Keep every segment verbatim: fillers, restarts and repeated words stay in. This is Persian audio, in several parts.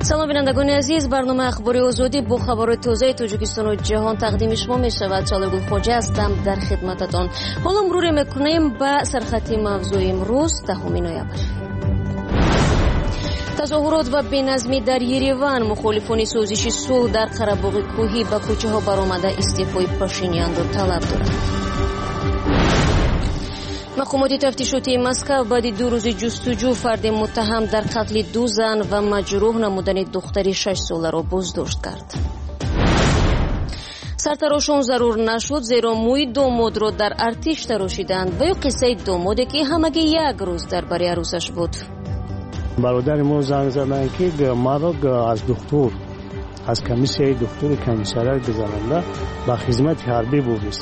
سلام بینندگان عزیز، برنامه اخباری آزادی با خبرهای تازه تاجیکستان و جهان تقدیم شما می شود. چالگل خوجه هستم در خدمتتان. حالا مرور میکنیم به سرخط موضوع امروز دهم نوامبر. تظاهرات و بینظمی در یریوان، مخالفان سازش صلح در قره‌باغ کوهی به کوچه ها برآمده استعفای پاشینیان را طلب دارند. مقامات تفتیشاتی مسکو بعد دو روز جستجو فرد متهم در قتل دو زن و مجروح نمودن دختری شش ساله را بازداشت کرد. سرتراشان ضرور نشد زیرا موی داماد را در ارتش تراشیدند و یا قصه دامادی که همگی یک روز در بری عروسش بود. برادر ما زنگ زدن که ما را از دکتر از کمیسیه دکتر کمیسریات گذرانده به خدمت حربی بفرست.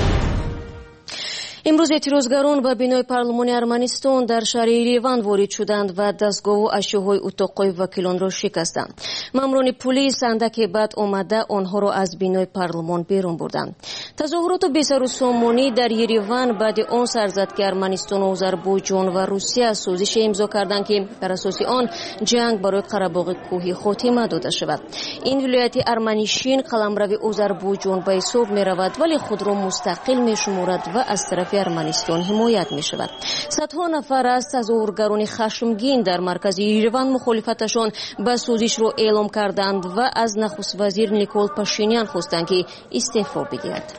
امروز اعتراضگران به بینای پارلمان ارمنستان در شهر یریوان وارد شدند و دستگاه و اشیاءهای اتاقهای وکیلان را شکستند. ماموران پلیس اندکی بعد آمده آنها را از بینای پارلمان بیرون بردند. تظاهرات بی‌سر و سامانی در یریوان بعد آن سر زد که ارمنستان و آذربایجان و روسیه سازش امضا کردند که بر اساس آن جنگ برای قره‌باغ کوهی خاتمه داده شود. این ولایت ارمنیشین قلمرو آذربایجان به حساب می رود ولی خود را مستقل می شمارد و از طرف ارمنستان حمایت می شود. صدها نفر از تظاهرگران خشمگین در مرکز یریوان مخالفتشان به سازش را اعلام کردند و از نخست وزیر نیکول پاشینیان خواستند که استعفا بگیرد.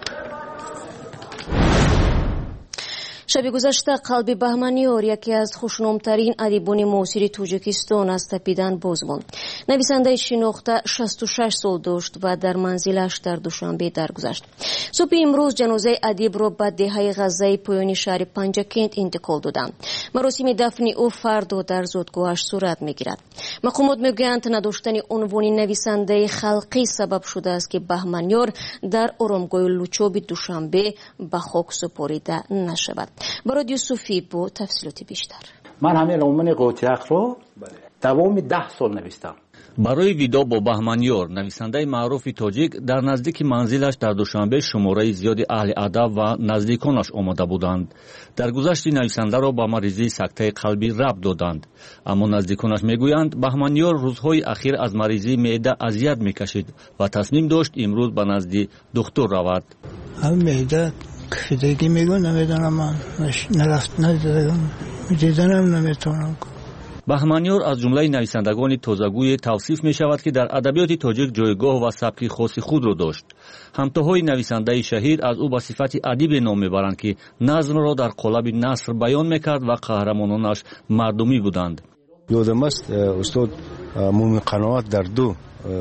شب گذشته قلب بهمنیار، یکی از خوشنامترین ادیبان معاصر تاجیکستان، از تپیدن باز ماند. نویسنده شناخته شصت و شش سال داشت و در منزلش در دوشنبه درگذشت. صبح امروز جنازه ادیب را به دهه غزه پایانی شهر پنجکند انتقال دادند. مراسم دفن او فردا در زادگاهش صورت میگیرد. مقامات میگویند نداشتن عنوان نویسنده خلقی سبب شده است که بهمنیار در آرامگاه لوچاب دوشنبه به خاک سپاریده نشود. برای یوسفی با تفصیلات بیشتر. من همین عنوان قوچق رو دوام ده سال نوشتم. برای ویدا با بهمنیار، نویسنده معروف تاجیک، در نزدیک منزلش در دوشنبه شماره زیادی اهل ادب و نزدیکانش آمده بودند. در گذشت نویسنده را با مریضی سکته قلبی ربط دادند، اما نزدیکانش میگویند بهمنیار روزهای اخیر از مریضی معده اذیت میکشید و تصمیم داشت امروز به نزد دکتر رود. هم معده کفیدگی میگون نمیدونم، من نرفت ندیدم، دیدنم نمیتونم. بهمنیار از جمله نویسندگان تازه‌گوی توصیف می شود که در ادبیات تاجیک جایگاه و سبک خاص خود را داشت. همتاهای نویسنده شهیر از او به صفت ادیب نام میبرند که نظم را در قالب نثر بیان میکرد و قهرمانانش مردمی بودند. یادم است استاد مومن قناعت در دو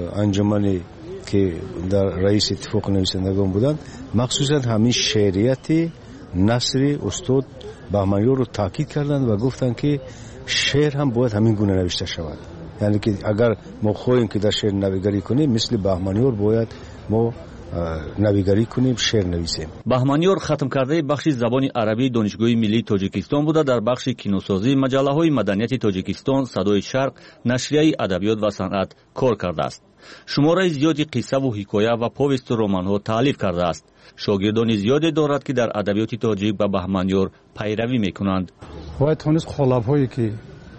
انجمنی که در رئیس اتفاق نویسندگان بودند مخصوصا همین شعریت نثر استاد بهمنیار رو تاکید کردند و گفتند که شعر هم باید همین گونه نوشته شود. یعنی که اگر ما خواهیم که در شعر نویگری کنیم مثل بهمنیار باید ما نویگری کنیم، شعر نویسیم. بهمنیار ختم کرده بخش زبان عربی دانشگاه ملی تاجیکستان بوده. در بخش کینوسازی مجله های مدنیت تاجیکستان، صدای شرق، نشریه ادبیات و صنعت کار کرده است. شماره زیادی قصه و حکایه و پوست و رمان ها تالیف کرده است. شاگردان زیادی دارد که در ادبیات تاجیک به بهمنیار پیروی میکنند. و تونست قالب هایی که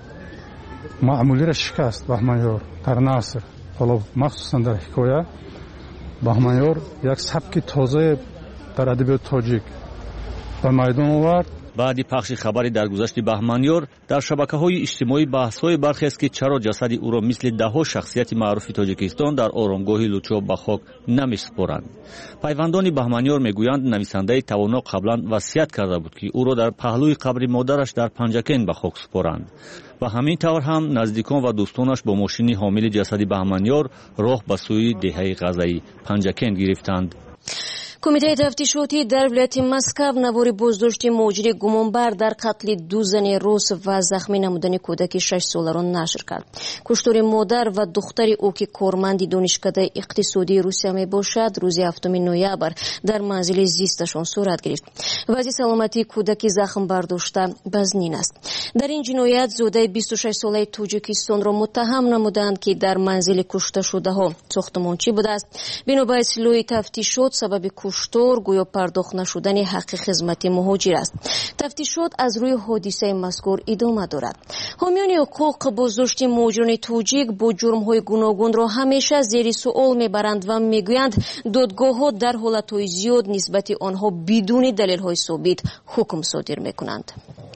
معمولی را شکست بهمنیار در نثر، حالا مخصوصا در حکایه، بهمنیار یک سبک تازه در ادبیات تاجیک به میدان آورد. بعد پخش خبری در گذشت بهمنیار در شبکه‌های اجتماعی بحث‌های برخاست که چرا جسد او را مثل ده‌ها شخصیت معروف تاجیکستان در آرامگاه لوچاب به خاک نمی‌سپارند. پیوندان بهمنیار میگویند نویسنده توانا قبلا وصیت کرده بود که او را در پهلوی قبر مادرش در پنجکند به خاک سپارند و همین طور هم نزدیکان و دوستانش با ماشین حامل جسد بهمنیار راه به سوی دهه غزه‌ای پنجکند گرفتند. کمیته تفتیشاتی در ولایت مسکو نوار بازداشت مجری گمانبر در قتل دو زن روس و زخمی نمودن کودک شش ساله را نشر کرد. کشتار مادر و دختر او که کارمند دانشکده اقتصادی روسیه می باشد روز هفتم نوامبر در منزل زیستشان صورت گرفت. وضع سلامتی کودک زخم برداشته بزنین است. در این جنایت زاده بیست و شش ساله تاجیکستان را متهم نمودند که در منزل کشته شده ها ساختمانچی بوده است. بنابر اطلاع تفتیشات سبب کشتار گویا پرداخت نشدن حق خدمت مهاجر است. تفتیشات از روی حادثه مذکور ادامه دارد. حامیان حقوق بازداشت مهاجران توجیک با جرم‌های گوناگون را همیشه زیر سوال میبرند و میگویند دادگاه‌ها در حالت‌های زیاد نسبت آنها بدون دلیل‌های ثابت حکم صادر می‌کنند.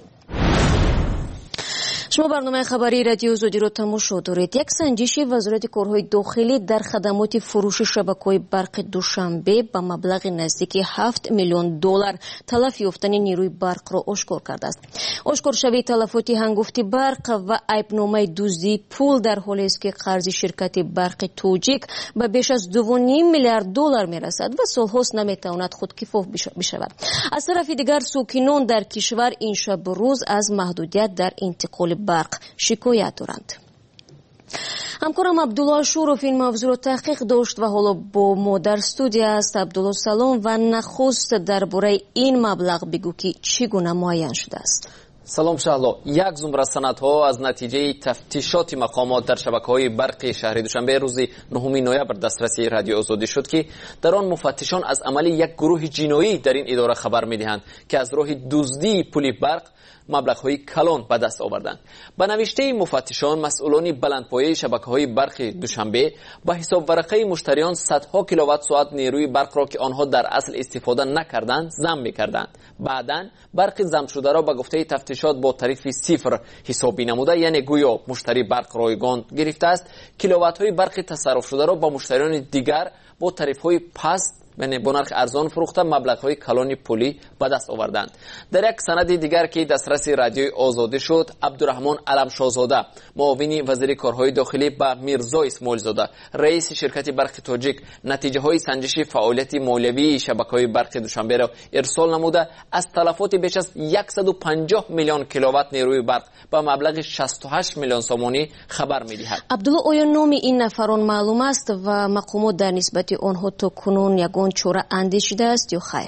شما برنامه خبری رادیو آزادی را تماشا دارید. یک سنجش وزارت کارهای داخلی در خدمات فروش شبکه‌های برق دوشنبه با مبلغ نزدیک هفت میلیون دلار تلف یافتن نیروی برق را آشکار کرده است. آشکار شوی تلفات هنگفت برق و عیبنامه دزدی پول در حالی است که قرض شرکت برق توجیک به بیش از دو و نیم میلیارد دلار میرسد و سالهاست نمیتواند خودکفا بشود. از طرف دیگر ساکنان در کشور این شب روز از محدودیت در انتقال برق شکایت دارند. همکارم عبدالله شوروف این موضوع را تحقیق داشت و حالا با ما در استودیو است. عبدالله سلام و نخست درباره این مبلغ بگو که چگونه معین شده است. سلام شهلا. یک زمره سندها از نتیجه تفتیشات مقامات در شبکه‌های برق شهر دوشنبه روز نهم نوامبر دسترسی رادیو آزادی شد که در آن مفتشان از عمل یک گروه جنایی در این اداره خبر می‌دهند که از راه دزدی پول برق مبلغ‌های کلان به دست آوردند. به نوشته مفتشان مسئولان بلندپایه شبکه‌های برق دوشنبه با حساب ورقه مشتریان صدها کیلووات ساعت نیروی برق را که آنها در اصل استفاده نکردند ضم می‌کردند. بعداً برق ضم شده را به گفته تفتیشات با تعریف صفر حسابی نموده، یعنی گویا مشتری برق رایگان گرفته است، کیلووات‌های برق تصرف شده را با مشتریان دیگر با تعریف‌های پست یعنی با نرخ ارزان فروخته مبلغ‌های کلان پولی به دست آوردند. در یک سند دیگر که دسترس رادیو آزادی شد، عبدالرحمن علمشاهزاده معاون وزیر کارهای داخلی با میرزا اسماعیل زاده رئیس شرکت برق توجیک نتیجه های سنجش فعالیت مالیوی شبکه‌های برق دوشنبه را ارسال نموده از تلفات بیش از صد و پنجاه میلیون کیلووات نیروی برق با مبلغ شصت و هشت میلیون سومانی خبر می‌دهد. عبدالله آیا نام این نفران معلوم است و مقامات در نسبت آنها تا کنون یگان چوره اندیشیده است یا خیر؟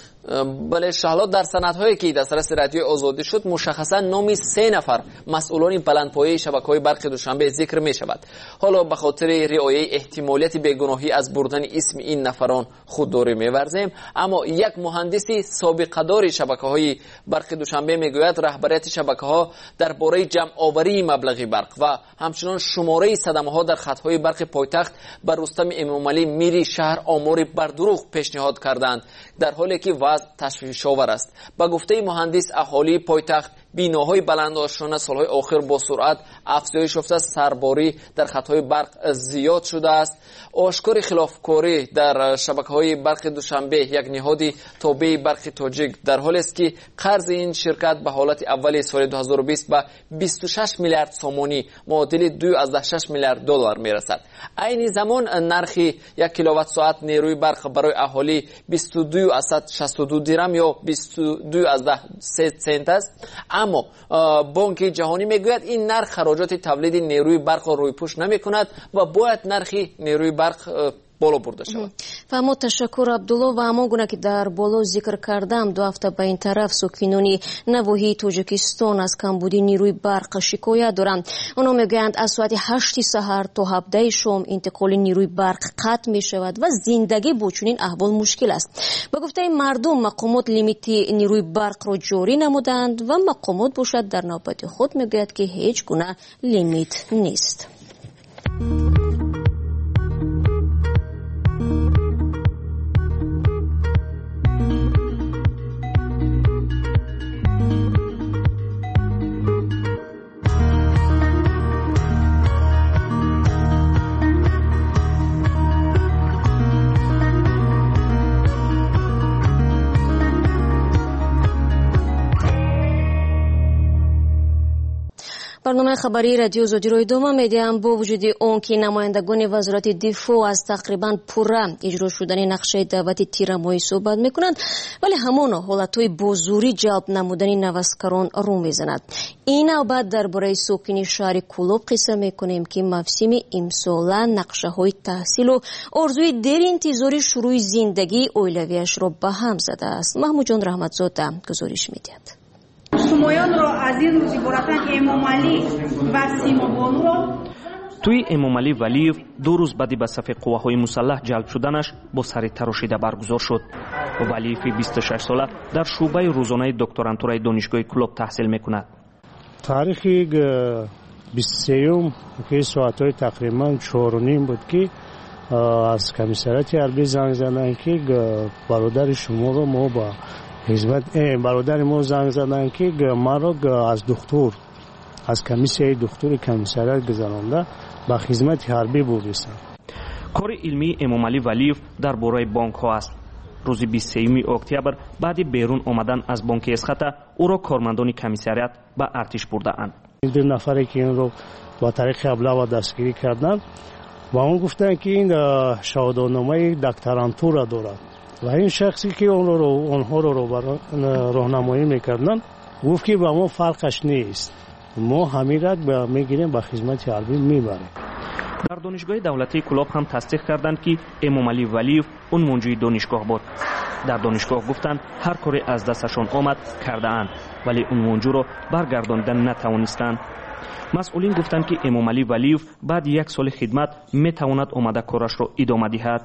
بله شهلا، در سندهایی که دسترس رادیو آزادی شد مشخصا نام سه نفر مسئولان بلندپایه شبکه‌های برق دوشنبه ذکر می شود. حالا به خاطر رعایت احتمالیت بیگناهی از بردن اسم این نفران خودداری می‌ورزیم، اما یک مهندسی سابقه دار شبکه‌های برق دوشنبه میگوید رهبریت شبکه‌ها درباره جمع آوری مبلغ برق و همچنین شماره صدمه‌ها در خط‌های برق پایتخت بر رستم امامعلی میری شهر آمار بر دروغ پیشنهاد کردند، در حالی که وضع تشویش‌آور است. با گفته مهندس اهالی پایتخت بیناهای بلند آشانه سالهای آخر با سرعت افزایش یافته است، سرباری در خطهای برق زیاد شده است. آشکار خلافکاری در شبکه‌های برق دوشنبه یک نهاد تابع برق توجیک در حالی است که قرض این شرکت به حالت اول سال دو هزار و بیست به بیست و شش میلیارد سومانی معادل دو ممیز شش میلیارد دلار میرسد. عین زمان نرخ یک کیلووات ساعت نیروی برق برای اهالی بیست و دو ممیز شصت و دو درم یا بیست و دو ممیز سه سنت است. اما بانک جهانی میگوید این نرخ خراجات تولید نیروی برق را رویپوش نمی‌کند و باید نرخ نیروی برق بالا برده شود. فهمو تشکر عبدالله. و همان گونه که در بالا ذکر کردم دو هفته به این طرف ساکنان نواحی تاجیکستان از کمبودی نیروی برق شکایت دارند. آنها میگویند از ساعت هشت سحر تا هفده شام انتقال نیروی برق قطع می شود و زندگی با چنین احوال مشکل است. به گفته مردم مقامات لیمیت نیروی برق را جاری نمودند و مقامات باشد در نوبت خود میگوید که هیچ گونه لیمیت نیست. برنامه خبری رادیو آزادی را ادامه میدیم. با وجود آن که نمایندگان وزارت دفاع از تقریبا پوره اجرا شدن نقشه دعوت تیر ماهی صحبت میکنند، ولی همان حالتهای بازوری جلب نمودن نوسکران رو میزند. این نوبت درباره ساکن شهر کولوب قصه میکنیم که موسم امسال نقشه های تحصیل و آرزوی دیر انتظاری شروع زندگی اولویش را به هم زده است. محمود جان رحمتزاده گزارش میدهد. شمایان را از این روز عبارتند امامعلی و سیمابانو را توی امامعلی ولیев دو روز بعدی به صف قواهای مسلح جلب شدنش با سر تراشیده برگزار شد. ولیев بیست و شش ساله در شعبه روزانه دکترانتورای دانشگاه کلوب تحصیل میکند. تاریخی بیست و سه که ساعتهای تقریبا چهار و نیم بود که از کمیسریات حربی زنگ زدن که برادر شما رو ما با حزمت برادر ما زنگ زدن که ما رو از دکتر از کمیسیای دکتر کمیسریات گذرانده با خدمت حربی بردستند. کار علمی امامعلی ولیев در باره بانک ها است. روز بیست و سه اکتبر بعد بیرون آمدن از بانک اسخط او را کارمندان کمیسریات به ارتش برده اند. این دو نفری که این رو با طریق ابلاغ دستگیری کردند و اون گفتن که این شهادتنامه دکترانتور را دارد و این شخصی که اون رو اونها رو راهنمایی میکردن گفت که با ما فرقش نیست، ما همین را میگیریم به خدمت حربی میبریم. در دانشگاه دولتی کلوب هم تصدیق کردند که امامعلی ولیев اون منجی دانشگاه بود. در دانشگاه گفتند هر کاری از دستشان آمد کرده اند ولی اون منجو رو برگرداندن نتوانستند. مسئولین گفتند که امامعلی ولیев بعد یک سال خدمت میتواند آمده کارش رو ادامه دهد.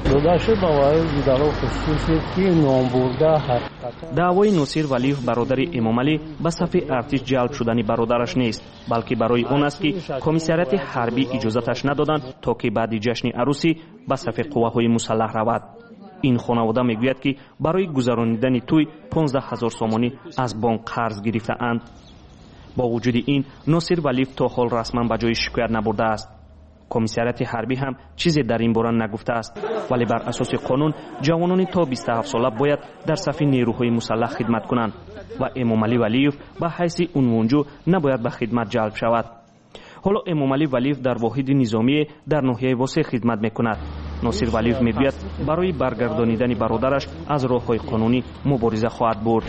دعوای ناصر ولیев برادر امامعلی به صف ارتش جلب شدن برادرش نیست، بلکه برای اون است که کمیسریات حربی اجازتش ندادند تا که بعد جشن عروسی به صف قواهای مسلح رود. این خانواده میگوید که برای گذراندن توی پانزده هزار سومانی از بانک قرض گرفته اند. با وجود این ناصر ولیев تا حال رسما به جای شکایت نبرده است. کمیسریات حربی هم چیزی در این باره نگفته است، ولی بر اساس قانون جوانان تا بیست و هفت ساله باید در صف نیروهای مسلح خدمت کنند و امامعلی ولیев به حیث اون منجو نباید به خدمت جلب شود. حالا امامعلی ولیев در واحد نظامی در ناحیه واسع خدمت میکند. ناصر ولیев میگوید برای برگردانیدن برادرش از راههای قانونی مبارزه خواهد برد.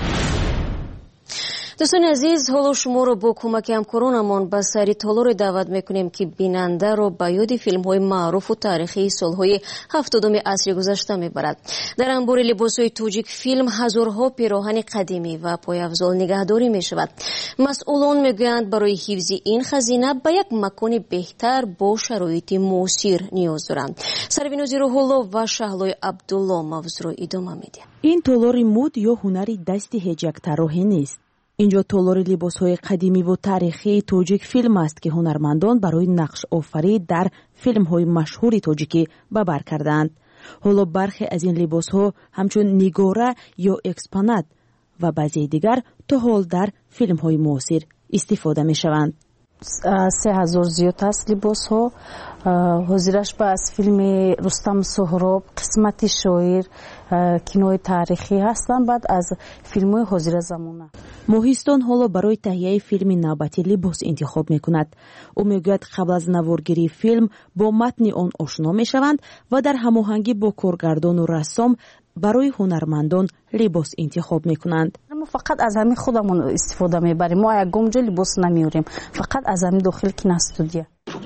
دوستان عزیز، حالا شما رو با کمک همکارانمان به سری تالار دعوت میکنیم که بیننده رو به یاد فیلم های معروف و تاریخی سالهای هفتادم عصر گذشته میبرد. در انبار لباس های توجیک فیلم هزارها پیراهن قدیمی و پایافزال نگهداری میشود. مسئولان میگویند برای حفظ این خزینه به یک مکان بهتر با شرایط معاصر نیاز دارند. سروینوزی روح‌الله و شهلای عبدالله موضوع رو ادامه میدیم. این تالار مد یا هنری دست هیچ یک طراحی نیست. اینجا تالار لباس‌های قدیمی و تاریخی توجیک فیلم است که هنرمندان برای نقش آفرید در فیلم‌های مشهور توجیکی به بر کردند. حالا برخی از این لباس‌ها همچون نگاره یا اکسپونات و بعضی دیگر تا حال در فیلم‌های معاصر استفاده می‌شوند. سه هزار زیاد است لباس ها. حاضرش با از فیلم رستم سهراب، قسمت شاعر، کینوی تاریخی هستند. بعد از فیلم های حاضر زمانه. ماهیستان حالا برای تهیه فیلم نوبتی لباس انتخاب میکند. او میگوید قبل از نوارگیری فیلم با متن آن آشنا میشوند و در هماهنگی با کارگردان و رسام برای هنرمندان لباس انتخاب میکنند. ما فقط از همین خودمون استفاده میبریم. ما یک گمجا لباس نمیوریم، فقط از همین داخل کین استودیو.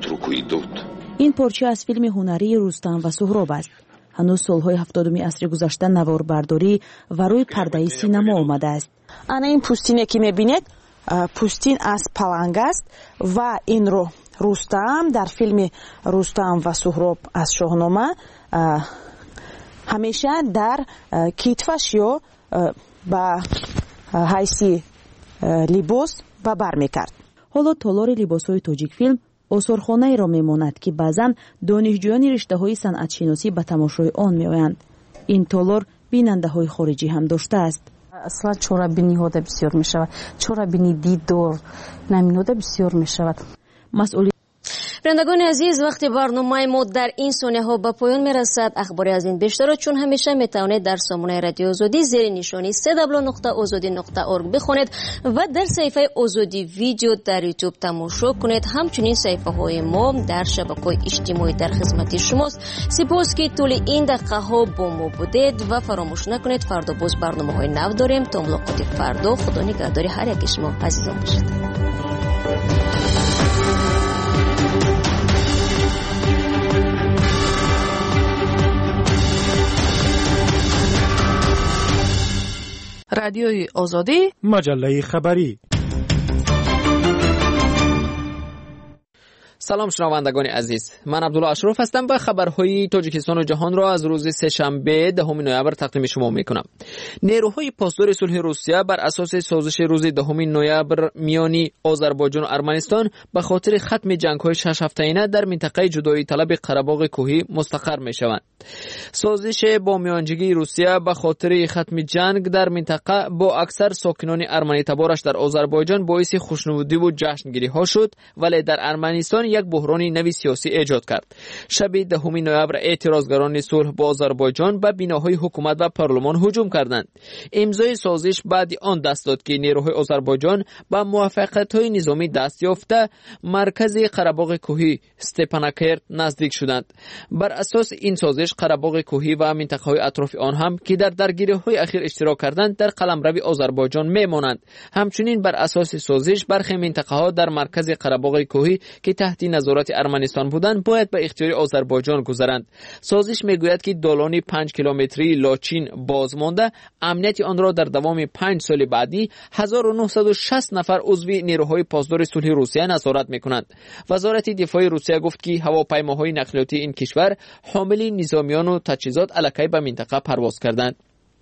این پارچه از فیلم هنری رستم و سهراب است. هنوز سالهای هفتادم عصر گذشته نواربرداری و روی پرده سینما آمده است. انا این پوستینی که میبینید پوستین از پلنگ است و این رو رستم در فیلم رستم و سهراب از شاهنامه همیشه در کتفش یا با حیثی لباس به بر میکرد. حالا تالار لباس‌های توجیک فیلم آثارخانه‌ای را میماند که بعضاً دانشجویان رشته‌های صنعت شناسی به تماشای آن میآیند. این تالار بیننده‌های خارجی هم داشته است. اصلا چورابینی ها بسیار میشود، چورابینی دیدار نمینوده بسیار میشود. مسئول بینندگان عزیز، وقتی برنامه ما در این ثانیه ها به پایان میرسد. اخباری از این بیشتر چون همیشه میتوانید در سامانه رادیو آزادی زیر نشانی سه دبلیو نقطه آزادی نقطه اورگ بخونید و در صفحه آزادی ویدیو در یوتیوب تماشا کنید. همچنین صفحه های ما در شبکه‌های اجتماعی در خدمت شماست. سپاس که طول این دقیقه ها با ما بودید و فراموش نکنید فردا باز برنامه های نو داریم. تا ملاقات فردا، خدا نگهدار هر یک شما عزیزان باشید. رادیوی آزادی، مجله خبری. سلام شنوندگان عزیز، من عبدالله اشرف هستم و خبرهای تاجیکستان و جهان را از روز سه‌شنبه دهم نوامبر تقدیم شما میکنم. نیروهای پاسدار صلح روسیه بر اساس سازش روز دهم نوامبر میان آذربایجان و ارمنستان به خاطر ختم جنگ‌های شش هفته‌ای در منطقه جدایی طلب قره‌باغ کوهی مستقر میشوند. سازش با میانجیگی روسیه به خاطر ختم جنگ در منطقه با اکثر ساکنان ارمنی تبارش در آذربایجان باعث خوشنودی و جشنگیری ها شد، ولی در ارمنستان یک بحران نوی سیاسی ایجاد کرد. شب دهم نوامبر اعتراضگران صلح با آذربایجان به بناهای حکومت و پارلمان هجوم کردند. امضای سازش بعد آن دست داد که نیروهای آذربایجان با موافقت‌های نظامی دست یافته مرکز قره‌باغ کوهی استپاناکرت نزدیک شدند. بر اساس این سازش قره‌باغ کوهی و منطقه‌های اطراف آن هم که در درگیری‌های اخیر اشتراک کردند در قلمرو آذربایجان میمانند. همچنین بر اساس سازش برخی منطقه‌ها در مرکز قره‌باغ کوهی که تحت نظارت ارمنستان بودند باید به اختیار آذربایجان گذرند. سازش میگوید که دالان پنج کیلومتری لاچین بازمانده امنیت آن را در دوام پنج سال بعدی هزار و نهصد و شصت نفر عضو نیروهای پاسدار صلح روسیه نظارت میکنند. وزارت دفاع روسیه گفت که هواپیماهای نقلیاتی این کشور حامل نظامیان و تجهیزات الکی به منطقه پرواز کردند.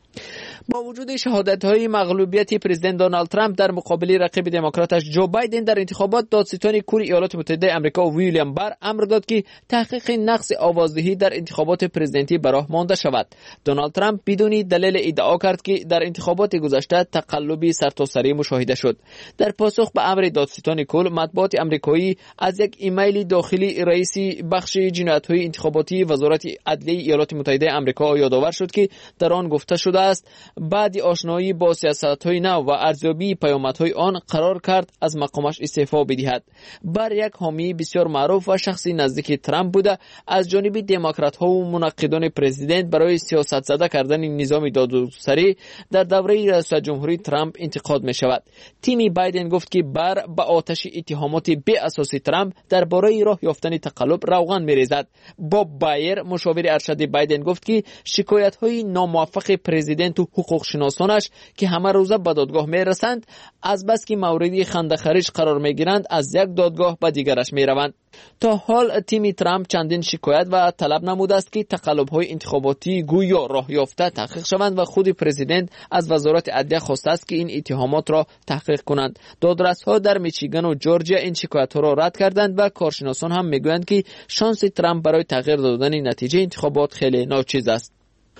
با وجود شهادت‌های مغلوبیت پرزیدنت دونالد ترامپ در مقابل رقیب دموکراتش جو بایدن در انتخابات، دادستان کل ایالات متحده آمریکا ویلیام بار امر داد که تحقیق نقص آوازدهی در انتخابات پرزیدنتی به راه مانده شود. دونالد ترامپ بدون دلیل ادعا کرد که در انتخابات گذشته تقلبی سرتاسری مشاهده شد. در پاسخ به امر دادستان کل، مطبوعات آمریکایی از یک ایمیل داخلی رئیس بخش جنایت‌های انتخاباتی وزارت عدلیه ایالات متحده آمریکا یادآور شد که در آن گفته شده است بعد آشنایی با سیاست‌های نو و ارزیابی پیامدهای آن قرار کرد از مقامش استعفا بدهد. بر یک حامی بسیار معروف و شخصی نزدیک ترامپ بوده از جانب دموکرات‌ها و منقدان پرزیدنت برای سیاست زده کردن نظام دادگستری در دوره ریاست جمهوری ترامپ انتقاد می شود. تیم بایدن گفت که بر به آتش اتهامات بی اساس ترامپ درباره راه یافتن تقلب روغن می‌ریزد. باب بایر مشاور ارشد بایدن گفت که شکایت‌های ناموفق پرزیدنت و حقوق شناسانش که همه روزه به دادگاه می رسند، از بس که موردی خنده خریج قرار می گیرند از یک دادگاه به دیگرش می روند. تا حال تیم ترامپ چندین شکایت و طلب نموده است که تقلب‌های انتخاباتی گویا راه یافته تحقیق شوند و خود پرزیدنت از وزارت عدلیه خواسته است که این اتهامات را تحقیق کنند. دادرس‌ها در میچیگان و جورجیا این شکایت‌ها را رد کردند و کارشناسان هم میگویند که شانس ترامپ برای تغییر دادن نتیجه انتخابات خیلی ناچیز است.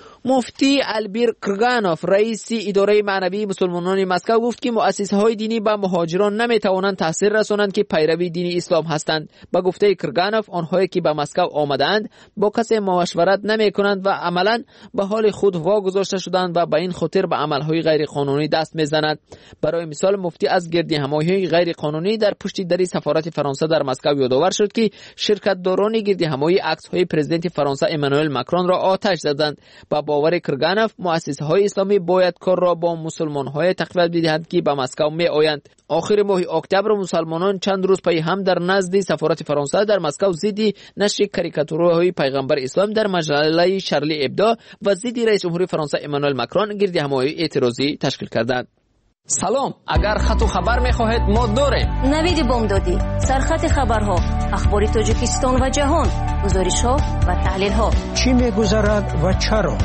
مفتی البیر کرگانوف رئیس اداره معنوی مسلمانان مسکو گفت که مؤسسه‌های دینی به مهاجران نمی‌توانند تاثیر رسانند که پیروی دین اسلام هستند. با گفته کرگانوف، آنهایی که به مسکو آمدند با کسی مشورت نمی‌کنند و عملاً به حال خود واگذاشته شدند و به این خاطر به عمل‌های غیر قانونی دست می‌زنند. برای مثال، مفتی از گردهمایی‌های غیر قانونی در پشت در سفارت فرانسه در مسکو یادآور شد که شرکت‌داران گردهمایی عکس‌های پرزیدنت فرانسه امانوئل ماکرون را آتش زدند. با باور کرگانوف، مؤسسه‌های اسلامی باید کار را با مسلمان‌های تقویت بدهند که به مسکو می‌آیند. آخر ماه اکتبر مسلمانان چند روز پی هم در نزد سفارت فرانسه در مسکو ضد نشر کاریکاتورهای پیغمبر اسلام در مجله شارلی ابدو و ضد رئیس جمهور فرانسه امانوئل ماکرون گردهمایی اعتراضی تشکیل کردند. سلام، اگر خط و خبر می‌خواهید ما داریم. نوید بامدادی، سرخط خبرها، اخبار تاجیکستان و جهان، گزارش‌ها و تحلیل‌ها. چی می‌گذرد و چرا؟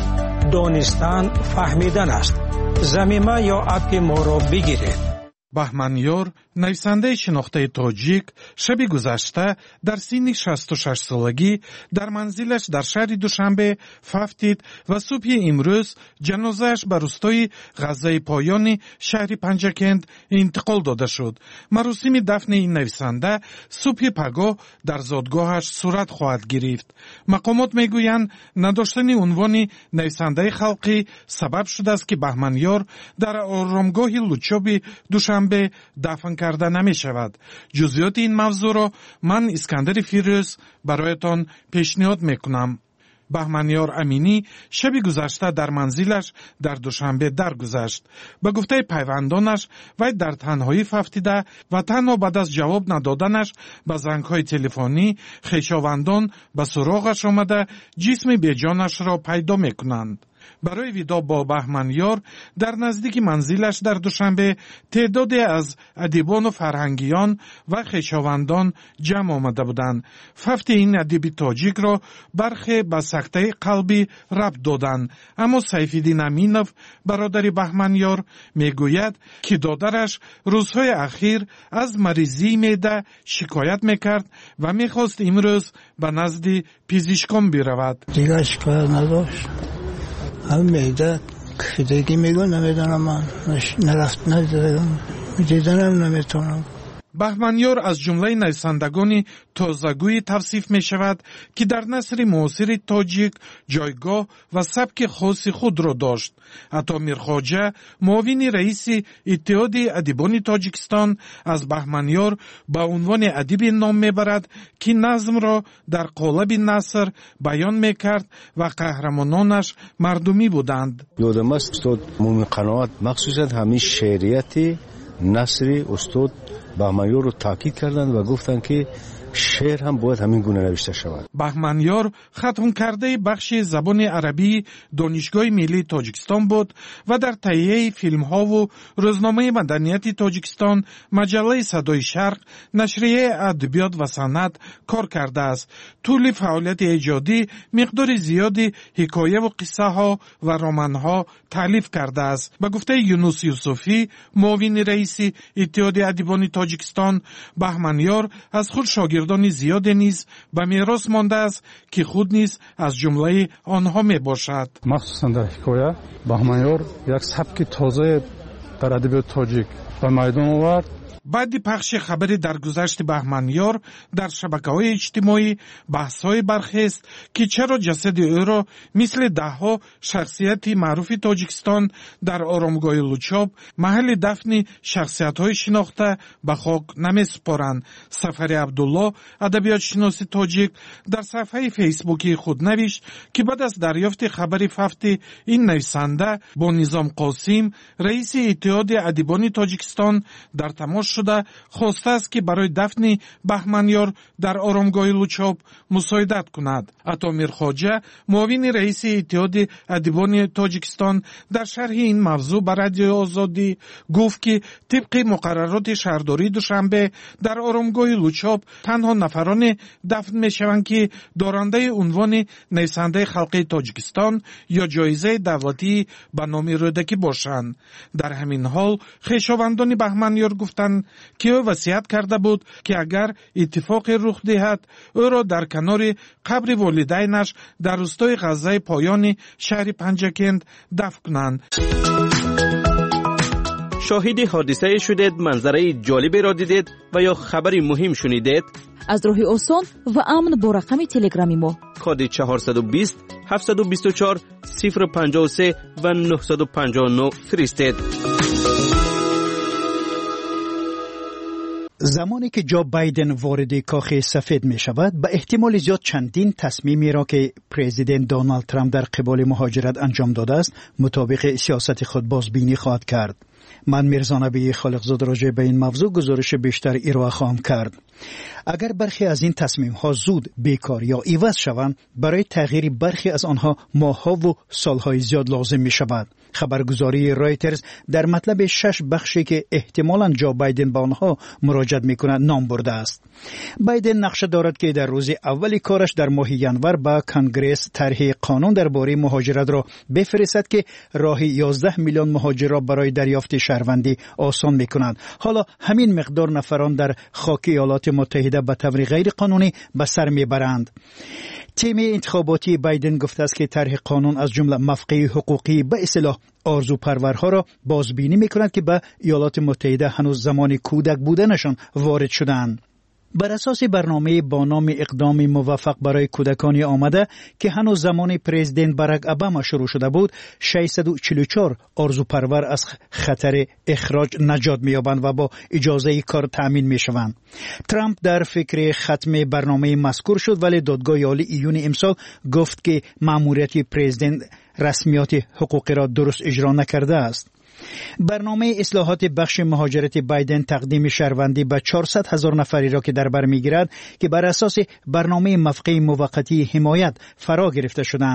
دانستن فهمیدن است. ضمیمه یا اپ ما را بگیرید. بهمنیار، نویسنده شناخته تاجیک، شب گذشته در سن شصت و شش سالگی در منزلش در شهر دوشنبه فوتید و صبح امروز جنازه‌اش به روستای غزه پایان شهر پنجکند انتقال داده شد. مراسم دفن این نویسنده صبح پگاه در زادگاهش صورت خواهد گرفت. مقامات میگویند نداشتن عنوان نویسنده خلقی سبب شده است که بهمنیار در آرامگاه لوچوب دوشنبه دفن کرده نمی شود. جزئیات این موضوع را من اسکندر فیروز برایتان پیشنهاد میکنم. بهمنیار امینی شب گذشته در منزلش در دوشنبه درگذشت. به گفته پیوندانش وی در تنهایی فوتیده و تنها بعد از جواب ندادنش به زنگ‌های تلفنی خویشاوندان به سراغش آمده جسم بیجانش را پیدا میکنند. برای ویدا با بهمنیار در نزدیک منزلش در دوشنبه تعدادی از ادیبان و فرهنگیان و خویشاوندان جمع آمده بودند. فوت این ادیب تاجیک را برخی به سکته قلبی ربط دادند، اما سیفالدین امینов برادر بهمنیار میگوید که دادرش روزهای اخیر از مریضی معده شکایت میکرد و میخواست امروز به نزد پزشکان برود. دیگه شکایت نداشت. هم معده کفیدگی میگن نمیدونم، من نرفت ندیدم، دیدنم نمیتونم. بهمنیار از جمله نویسندگان تازه‌گویی توصیف می شود که در نثر معاصر تاجیک جایگاه و سبک خاص خود را داشت. عطا میرخواجه، معاون رئیس اتحاد ادیبان تاجیکستان، از بهمنیار به عنوان ادیب نام میبرد که نظم را در قالب نثر بیان میکرد و قهرمانانش مردمی بودند. یادم است استاد مومن قناعت مخصوصا همین شعریت نثر استاد بهمنیار رو تاکید کردند و گفتند که شعر هم باید همین گونه نوشته شود. بهمنیار ختم کرده بخش زبان عربی دانشگاه ملی تاجیکستان بود و در تهیه فیلم ها و روزنامه مدنیت تاجیکستان، مجله صدای شرق، نشریه ادبیات و صنعت کار کرده است. طول فعالیت ایجادی مقدار زیادی حکایه و قصه ها و رمان ها تالیف کرده است. به گفته یونس یوسفی، معاون رئیس اتحاد ادیبان تاجیکستان، بهمنیار از خود شاگردان زیاد نیز به میراث مانده است که خود نیز از جمله آنها می باشد. مخصوصا در حکایه بهمنیار یک سبک تازه در ادبیات تاجیک به میدان آورد. بعد پخش خبری درگذشت بهمنیار در شبکه‌های اجتماعی بحث‌های برخاست که چرا جسد او را مثل ده‌ها شخصیت معروف تاجیکستان در آرامگاه لوچاب، محل دفن شخصیت‌های شناخته، به خاک نمی‌سپارند. سفری عبدالله، ادبیات شناس تاجیک، در صفحه فیسبوکی خود نوشت که بعد از دریافت خبر فوت این نویسنده با نظام قاسم، رئیس اتحاد ادیبان تاجیکستان، در تماس شده خواسته است که برای دفن بهمنیار در آرامگاه لوچاب مساعدت کند. عطا میرخواجه، معاون رئیس اتحاد ادیبان تاجیکستان، در شرح این موضوع بر رادیو آزادی گفت که طبق مقررات شهرداری دوشنبه در آرامگاه لوچاب تنها نفران دفن میشوند که دارنده عنوان نویسنده خلقی تاجیکستان یا جایزه دولتی به نام رودکی باشند. در همین حال خویشاوندان بهمنیار گفتند که او وصیت کرده بود که اگر اتفاق رخ دهد او را در کنار قبر والدینش در روستای غزه پایان شهر پنجکند دفن کنند. شاهد حادثه شدید، منظره جالبی را دیدید و یا خبری مهم شنیدید؟ از راهی آسان و امن با رقم تلگرامی ما کد چهارصد و بیست هفتصد و بیست و چهار صفر پنجاه و سه و نهصد و پنجاه و نه فرستید. زمانی که جو بایدن وارد کاخ سفید می شود، به احتمال زیاد چندین تصمیمی را که پرزیدنت دونالد ترامپ در قبال مهاجرت انجام داده است مطابق سیاست خود بازبینی خواهد کرد. من میرزا نبی خالقزاده راجع به این موضوع گزارش بیشتر ارائه خواهم کرد. اگر برخی از این تصمیم ها زود بیکار یا عوض شوند، برای تغییر برخی از آنها ماه‌ها و سال‌های زیاد لازم می شود. خبرگزاری رایترز در مطلب شش بخشی که احتمالاً جو بایدن به آنها مراجعه می کند نام برده است. بایدن نقشه دارد که در روز اول کارش در ماه ژانویه به کنگره طرح قانون درباره مهاجرت را بفرستد که راه یازده میلیون مهاجر را برای دریافت شهروندی آسان می کند. حالا همین مقدار نفران در خاک ایالات متحده به طور غیر قانونی به سر می برند. تیم انتخاباتی بایدن گفته است که طرح قانون از جمله مفقه حقوقی به اصطلاح آرزو پرورها را بازبینی می کند که به ایالات متحده هنوز زمان کودک بودنشان وارد شدند. بر اساس برنامه با نام اقدام موفق برای کودکان آمده که هنوز زمان پرزیدنت باراک اوباما شروع شده بود، ششصد و چهل و چهار آرزو پرور از خطر اخراج نجات می‌یابند و با اجازه کار تأمین می‌شوند. ترامپ در فکر ختم برنامه مذکور شد، ولی دادگاه عالی ایون امسال گفت که مأموریت پرزیدنت رسمیات حقوقی را درست اجرا نکرده است. برنامه اصلاحات بخش مهاجرت بایدن تقدیم شهروندی به چهارصد هزار نفری را که در بر میگیرد که بر اساس برنامه مفقه موقتی حمایت فرا گرفته شدند.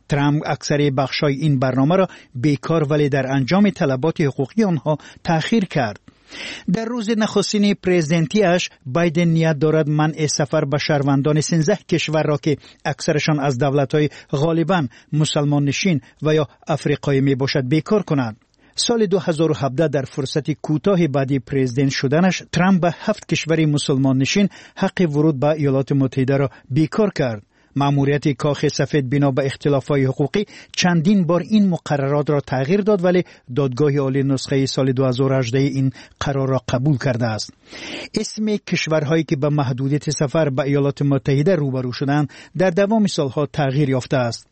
ترامپ اکثر بخشای این برنامه را بیکار ولی در انجام طلبات حقوقی آنها تأخیر کرد. در روز نخستین پرزیدنتیش بایدن نیت دارد منع سفر به شهروندان سیزده کشور را که اکثرشان از دولت‌های غالباً مسلمان نشین و یا افریقایی می باشد بیکار کند. سال دو هزار و هفده در فرصت کوتاه بعد پرزیدنت شدنش ترامپ به هفت کشور مسلمان نشین حق ورود به ایالات متحده را بیکار کرد. مأموریت کاخ سفید بنا به اختلافات حقوقی چندین بار این مقررات را تغییر داد ولی دادگاه عالی نسخه سال دو هزار و هجده این قرار را قبول کرده است. اسم کشورهایی که به محدودیت سفر به ایالات متحده روبرو شدند در دوام سالها تغییر یافته است.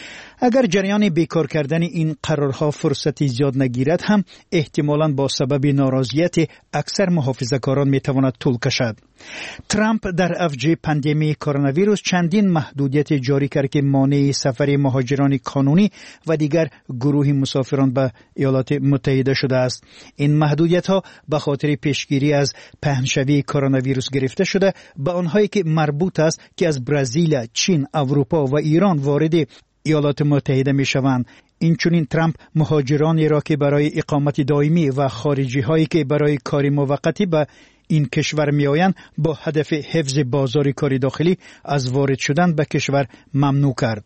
اگر جریان بیکار کردن این قرارها فرصتی زیاد نگیرد هم احتمالاً با سبب ناراضیت اکثر محافظه‌کاران میتواند طول کشد. ترامپ در اوج پاندمی کرونا ویروس چندین محدودیت جاری کرد که مانع سفر مهاجران قانونی و دیگر گروه مسافران به ایالات متحده شده است. این محدودیت ها به خاطر پیشگیری از پهنشوی کرونا ویروس گرفته شده به آنهایی که مربوط است که از برزیل، چین، اروپا و ایران وارد ایالات متحده می شوند. اینچنین ترامپ مهاجرانی را که برای اقامت دائمی و خارجی هایی که برای کار موقتی به این کشور می آیند با هدف حفظ بازار کار داخلی از وارد شدن به کشور ممنوع کرد.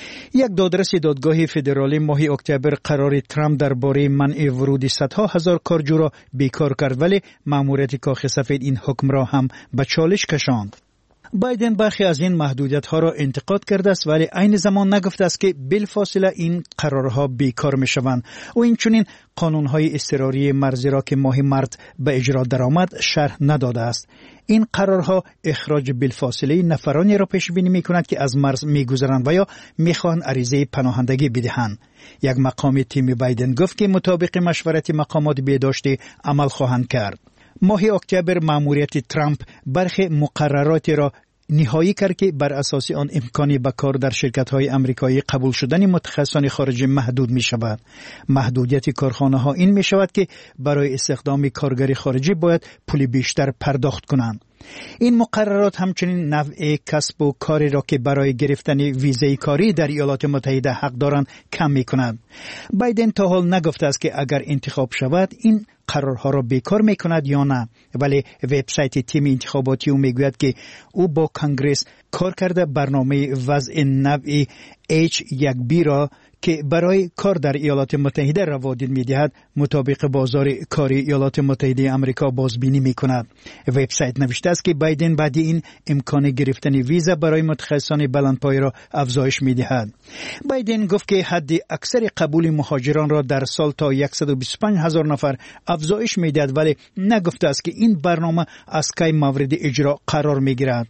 یک دادرس دادگاه فدرالی ماه اکتبر قرار ترامپ درباره منع ورود صدها هزار کارجو را بیکار کرد ولی مأموریت کاخ سفید این حکم را هم به چالش کشاند. بایدن برخی از این محدودیت ها را انتقاد کرده است ولی عین زمان نگفته است که بالفاصله این قرارها بیکار می شوند و اینچنین قانون های اضطراری مرزی را که ماه مارس به اجرا درآمد شرح نداده است. این قرارها اخراج بالفاصله نفرانی را پیش بینی می کند که از مرز می گذرند و یا می خواهند عریضه پناهندگی بدهند. یک مقام تیم بایدن گفت که مطابق مشورت مقامات بهداشتی عمل خواهند کرد. ماه اکتبر مأموریت ترامپ برخی مقررات را نهایی کرد که بر اساس آن امکانی به کار در شرکت‌های آمریکایی قبول شدن متخصصان خارجی محدود می شود. محدودیت کارخانه ها این می شود که برای استخدام کارگر خارجی باید پول بیشتر پرداخت کنند. این مقررات همچنین نوع کسب و کاری را که برای گرفتن ویزای کاری در ایالات متحده حق دارند کم می کند. بایدن تا حال نگفته است که اگر انتخاب شود این قرارها را بیکار می کند یا نه، ولی وبسایت تیم انتخاباتی او میگوید که او با کنگرس کار کرده برنامه وضع نوع اچ یک بی را که برای کار در ایالات متحده روادید می‌دهد مطابق بازار کاری ایالات متحده آمریکا بازبینی می‌کند. وبسایت نوشته است که بایدن بعد این امکان گرفتن ویزا برای متخصصان بلندپایه را افزایش می‌دهد. بایدن گفت که حد اکثر قبول مهاجران را در سال تا صد و بیست و پنج هزار نفر افزایش می‌دهد ولی نگفته است که این برنامه از کی مورد اجرا قرار می‌گیرد.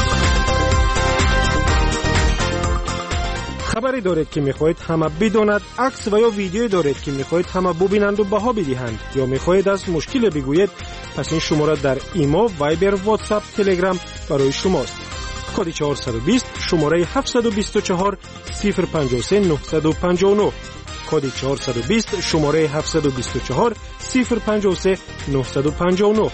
خبری دارید که میخواهید همه بداند، عکس و یا ویدیویی دارید که میخواهید همه ببینند و بها بدهند یا میخواهید از مشکل بگویید، پس این شماره در ایما، وایبر، واتساپ، تلگرام برای شماست. کد چهارصد و بیست شماره هفتصد و بیست و چهار صفر پنجاه و سه نهصد و پنجاه و نه. کد چهارصد و بیست شماره هفتصد و بیست و چهار صفر پنجاه و سه نهصد و پنجاه و نه.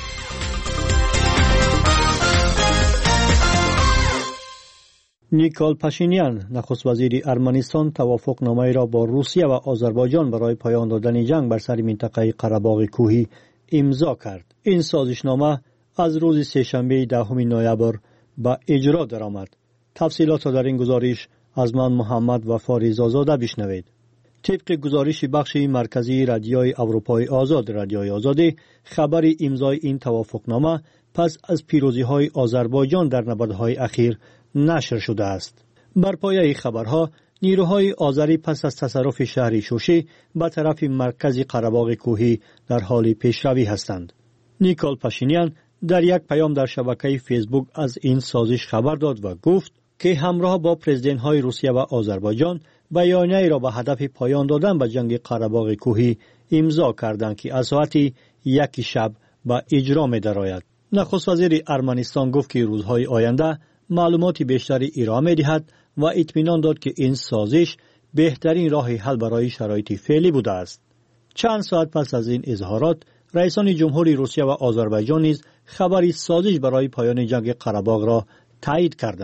نیکول پاشینیان نخست وزیر ارمنستان توافقنامه را با روسیه و آذربایجان برای پایان دادن جنگ بر سر منطقه قره‌باغ کوهی امضا کرد. این سازشنامه از روز سه‌شنبه دهم نوامبر به اجرا درآمد. تفصیلات در این گزارش از من محمد وفاری زازاده بشنوید. طبق گزارش بخش مرکزی رادیوی اروپای آزاد رادیوی آزادی، خبر امضای این توافقنامه پس از پیروزی‌های آذربایجان در نبردهای اخیر نشر شده است. بر پایه خبرها نیروهای آذری پس از تصرف شهر شوشی به طرف مرکز قره‌باغ کوهی در حال پیشروی هستند. نیکول پاشینیان در یک پیام در شبکه فیسبوک از این سازش خبر داد و گفت که همراه با پرزیدنت‌های روسیه و آذربایجان بیانیه‌ای را به هدف پایان دادن به جنگ قره‌باغ کوهی امضا کردند که از ساعت یک شب به اجرا می‌دراید. نخست وزیر ارمنستان گفت که روزهای آینده معلوماتی بیشتری ارائه می‌دهد و اطمینان داد که این سازش بهترین راه حل برای شرایط فعلی بوده است. چند ساعت پس از این اظهارات، رئیسان جمهوری روسیه و آذربایجان نیز خبری سازش برای پایان جنگ قره‌باغ را تایید کردند.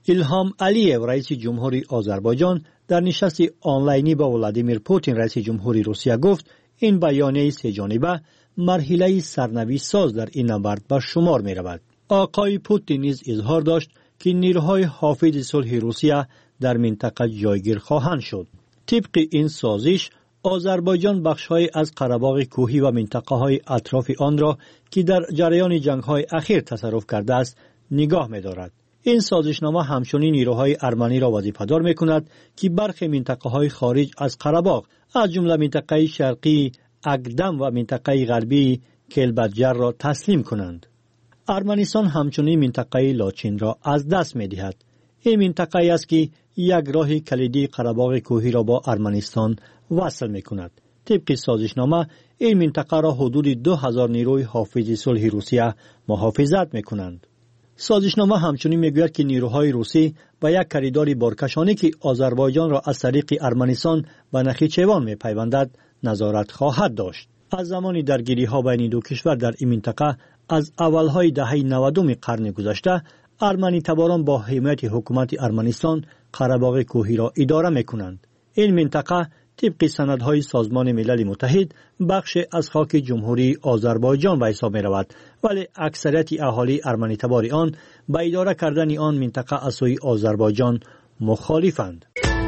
ایلهام علیєв رئیس جمهوری آذربایجان در نشست آنلاینی با ولادیمیر پوتین رئیس جمهوری روسیه گفت این بیانیه سه جانبه مرحله سرنوشت ساز در این نبرد به شمار می رود. آقای پوتین نیز اظهار داشت که نیروهای حافظ صلح روسیه در منطقه جایگیر خواهند شد. طبق این سازش آذربایجان بخش‌های از قره‌باغ کوهی و منطقه‌های اطراف آن را که در جریان جنگ‌های اخیر تصرف کرده است نگاه می‌دارد. این سازشنامه همچنین نیروهای ارمنی را وظیفه‌دار می‌کند که برخی منطقه‌های خارج از قره‌باغ از جمله منطقه شرقی اگدم و منطقه غربی کلبجر را تسلیم کنند. ارمنستان همچنین منطقه لاچین را از دست می‌دهد. این منطقه است که یک راه کلیدی قره‌باغ کوهی را با ارمنستان وصل می‌کند. طبق سازشنامه این منطقه را حدود دو هزار نیروی حافظ صلح روسیه محافظت می‌کنند. سازشنامه همچنین می‌گوید که نیروهای روسی با یک کریدور بارکشانی که آذربایجان را از طریق ارمنستان به نخچیوان می‌پیوندد نظارت خواهد داشت. از زمان درگیری‌ها بین دو کشور در این منطقه از اولهای دهه نودم قرن گذشته ارمنی تباران با حمایت حکومت ارمنستان قره‌باغ کوهی را اداره می‌کنند. این منطقه طبق سندهای سازمان ملل متحد بخش از خاک جمهوری آذربایجان به حساب می‌رود، ولی اکثریت اهالی ارمنی تبار آن به اداره کردن آن منطقه از سوی آذربایجان مخالفند.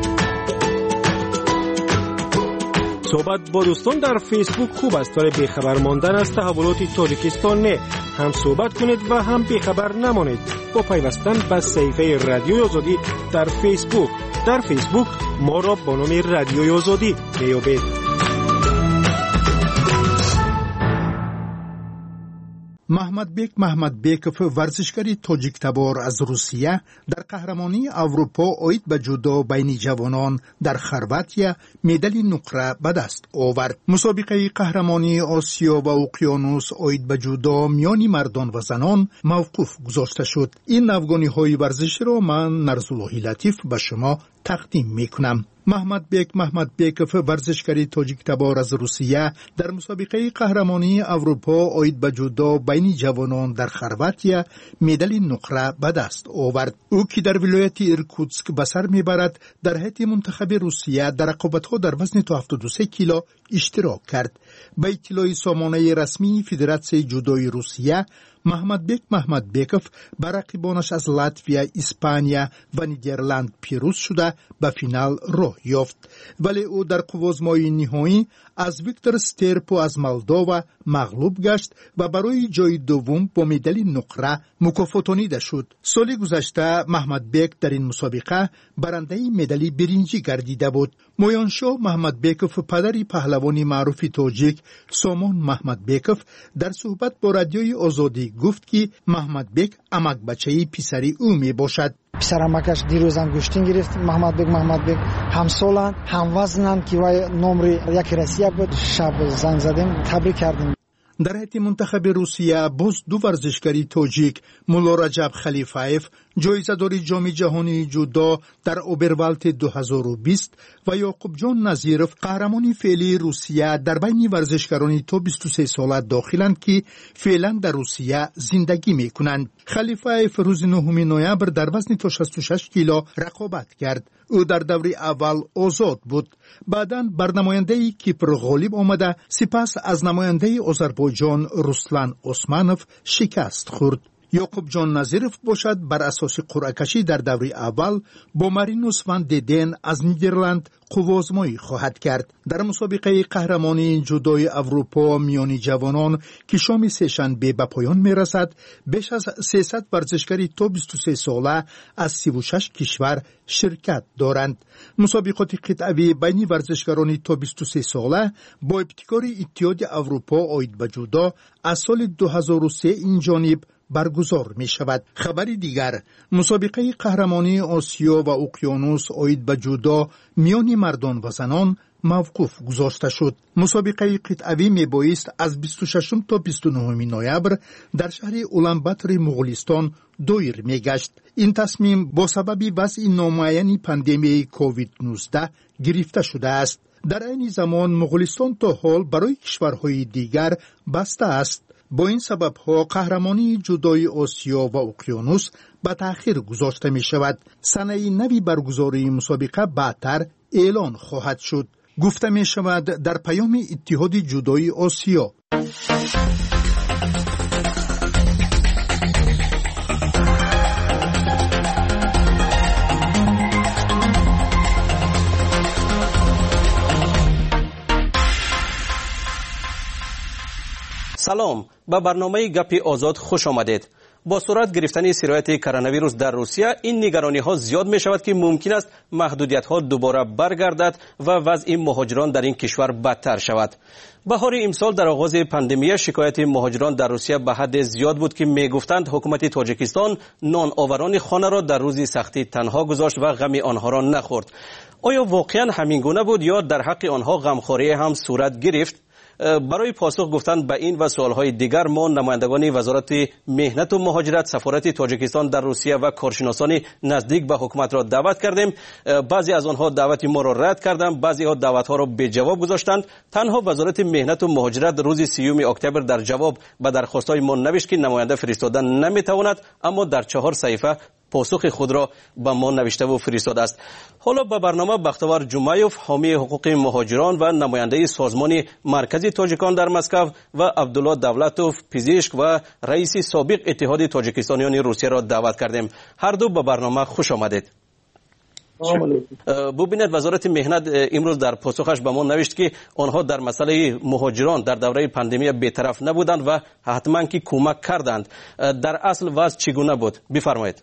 صحبت با دوستان در فیسبوک خوب است، ولی بیخبر ماندن از تحولات تاجیکستان نه. هم صحبت کنید و هم بیخبر نمانید با پیوستن به صفحه رادیوی آزادی در فیسبوک. در فیسبوک ما را با نام رادیوی آزادی میابید. محمدبек محمدبеков ورزشکاری تاجیک تبار از روسیه در قهرمانی اروپا اوید به جودو بین جوانان در خرواتیا مدال نقره به دست آورد. مسابقه قهرمانی آسیا و اقیانوس اوید به جودو میان مردان و زنان موقوف گذاشته شد. این افغانی های ورزشی را من نرزاللهی لطیف به شما تقدیم میکنم. محمدبek محمدبekov ورزشکاری تاجیک تبار از روسیه در مسابقه قهرمانی اروپا اوید به جودو بین جوانان در خرواتیا مدال نقره به دست آورد. او که در ولایت ایرکوتسک به سر میبرد در هیئت منتخب روسیه در رقابت‌ها در وزن تا هفتاد و سه کیلو اشتراک کرد. به اطلاع سامانه رسمی فدراسیون جودوی روسیه، محمدبek محمدبekov بر رقیبانش از لاتویا، اسپانیا و نیدرلند پیروز شده به فینال راه یافت، ولی او در قوازمای نهایی از ویکتور سترپو از مولداوا مغلوب گشت و برای جای دوم با مدال نقره مکافاتانیده شد. سال گذشته محمدبek در این مسابقه برنده مدال برنجی گردیده بود. مویانشاه محمدبekov پدری پهلوانی معروف تاجیک سامان محمدبekov در صحبت با رادیوی آزادی گفت که محمدبek امک بچه پسری او می باشد. پسرمکش دیروزم گوشتین گرفت. محمدبek محمدبek همسالن هم وزنن که وای نمره یک رسیه بود. شب زنگ زدیم تبریک کردیم. در هیئت منتخب روسیه باز دو ورزشکاری تاجیک مولا رجب خلیفایف جایزه‌دار جام جهانی جودو در اوبروالت دو هزار و بیست و یعقوب جان نظیرف قهرمانی فعلی روسیه در بین ورزشکاران تا بیست و سه ساله داخلند که فعلا در روسیه زندگی میکنند. خلیفایف روز نهم نوامبر در وزن تا شصت و شش کیلو رقابت کرد. او در دوره اول آزاد بود. بعداً بر نماینده کیپر غالب آمده، سپس از نماینده آذربایجان رسلان عثمانوف شکست خورد. یعقوب جان نظیرف باشد بر اساس قرعه کشی در دوره اول با مارینوس وان دیدن از نیدرلند قوازمایی خواهد کرد. در مسابقه قهرمانی جودوی اروپا میان جوانان که شام سه‌شنبه به پایان میرسد، بیش از سیصد ورزشکاری تا بیست و سه ساله از سی و شش کشور شرکت دارند. مسابقات قطعی بین ورزشکاران تا بیست و سه ساله با ابتکار اتحاد اروپا اوید به جودو از سال دو هزار و سه این جانب برگزار می شود. خبر دیگر، مسابقه قهرمانی آسیا و اقیانوس اوید به جودو میان مردان و زنان موقوف گذاشته شد. مسابقه قطعی می بایست از بیست و ششم تا بیست و نهم نوامبر در شهر اولانباتر مغولستان دایر می گشت. این تصمیم با سبب وضع نامعین پاندمی کووید نوزده گرفته شده است. در این زمان مغولستان تا حال برای کشورهای دیگر بسته است. با این سبب ها قهرمانی جدای آسیا و اقیانوس به تأخیر گذاشته می شود. سنه نوی برگزاری مسابقه بعدتر اعلان خواهد شد. گفته می شود در پیام اتحاد جدای آسیا. سلام، به برنامه گپ آزاد خوش آمدید. با سرعت گرفتن سرایت کرونا ویروس در روسیه این نگرانی ها زیاد می شود که ممکن است محدودیت ها دوباره برگردد و وضع مهاجران در این کشور بدتر شود. بهار امسال در آغاز پاندمی شکایت مهاجران در روسیه به حد زیاد بود که می گفتند حکومت تاجیکستان نان آوران خانه را در روزی سختی تنها گذاشت و غم آنها را نخورد. آیا واقعا همین گونه بود یا در حق آنها غمخواری هم صورت گرفت؟ برای پاسخ گفتن به این و سوالهای دیگر ما نمایندگان وزارت مهنت و مهاجرت، سفارت تاجیکستان در روسیه و کارشناسان نزدیک به حکومت را دعوت کردیم. بعضی از آنها دعوت ما را رد کردند، بعضی ها دعوت ها را به جواب گذاشتند. تنها وزارت مهنت و مهاجرت روز سیوم اکتبر در جواب به درخواست‌های ما نوشت که نماینده فرستادن نمیتواند، اما در چهار صفحه پاسخ خود را به ما نوشته و فرستاده است. حالا به برنامه بختیار جمعیوف، حامی حقوق مهاجران و نماینده سازمان مرکزی تاجیکان در مسکو و عبدالله دولتوف، پزشک و رئیس سابق اتحاد تاجیکستانیان روسیه را دعوت کردیم. هر دو به برنامه خوش آمدید. ببینید، وزارت مهنت امروز در پاسخش به ما نوشت که آنها در مسئله مهاجران در دوره پاندمی بی‌طرف نبودند و حتما که کمک کردند. در اصل وضع چگونه بود؟ بفرمایید.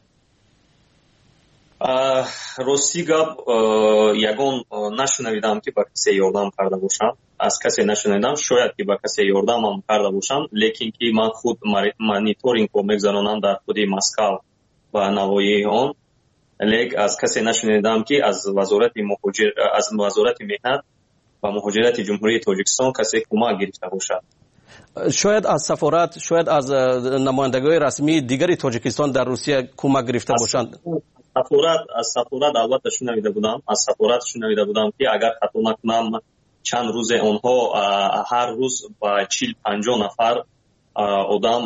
рости гап ягон нашунавидам ки ба касе ёрдам карда бошам. Аз касе нашунавидам, шояд ки ба касе ёрдамам карда бошам, лекин ки ман худ мониторингро мегзаронам дар худи Москав ва навоии он. лек аз касе нашунавидам ки аз вазорати муҳоҷир аз вазорати меҳнат ва муҳоҷирати ҷумҳурии Тоҷикистон касе кӯмак гирифта бошад. شاید از سفارت، شاید از نمایندگی رسمی دیگری تاجیکستان در روسیه کمک گرفته باشند. سفارت از سفارت البته شنیده بودم، از سفارت شنیده بودم که اگر خطا نکنم چند روز آنها هر روز با چهل پنجاه نفر آدم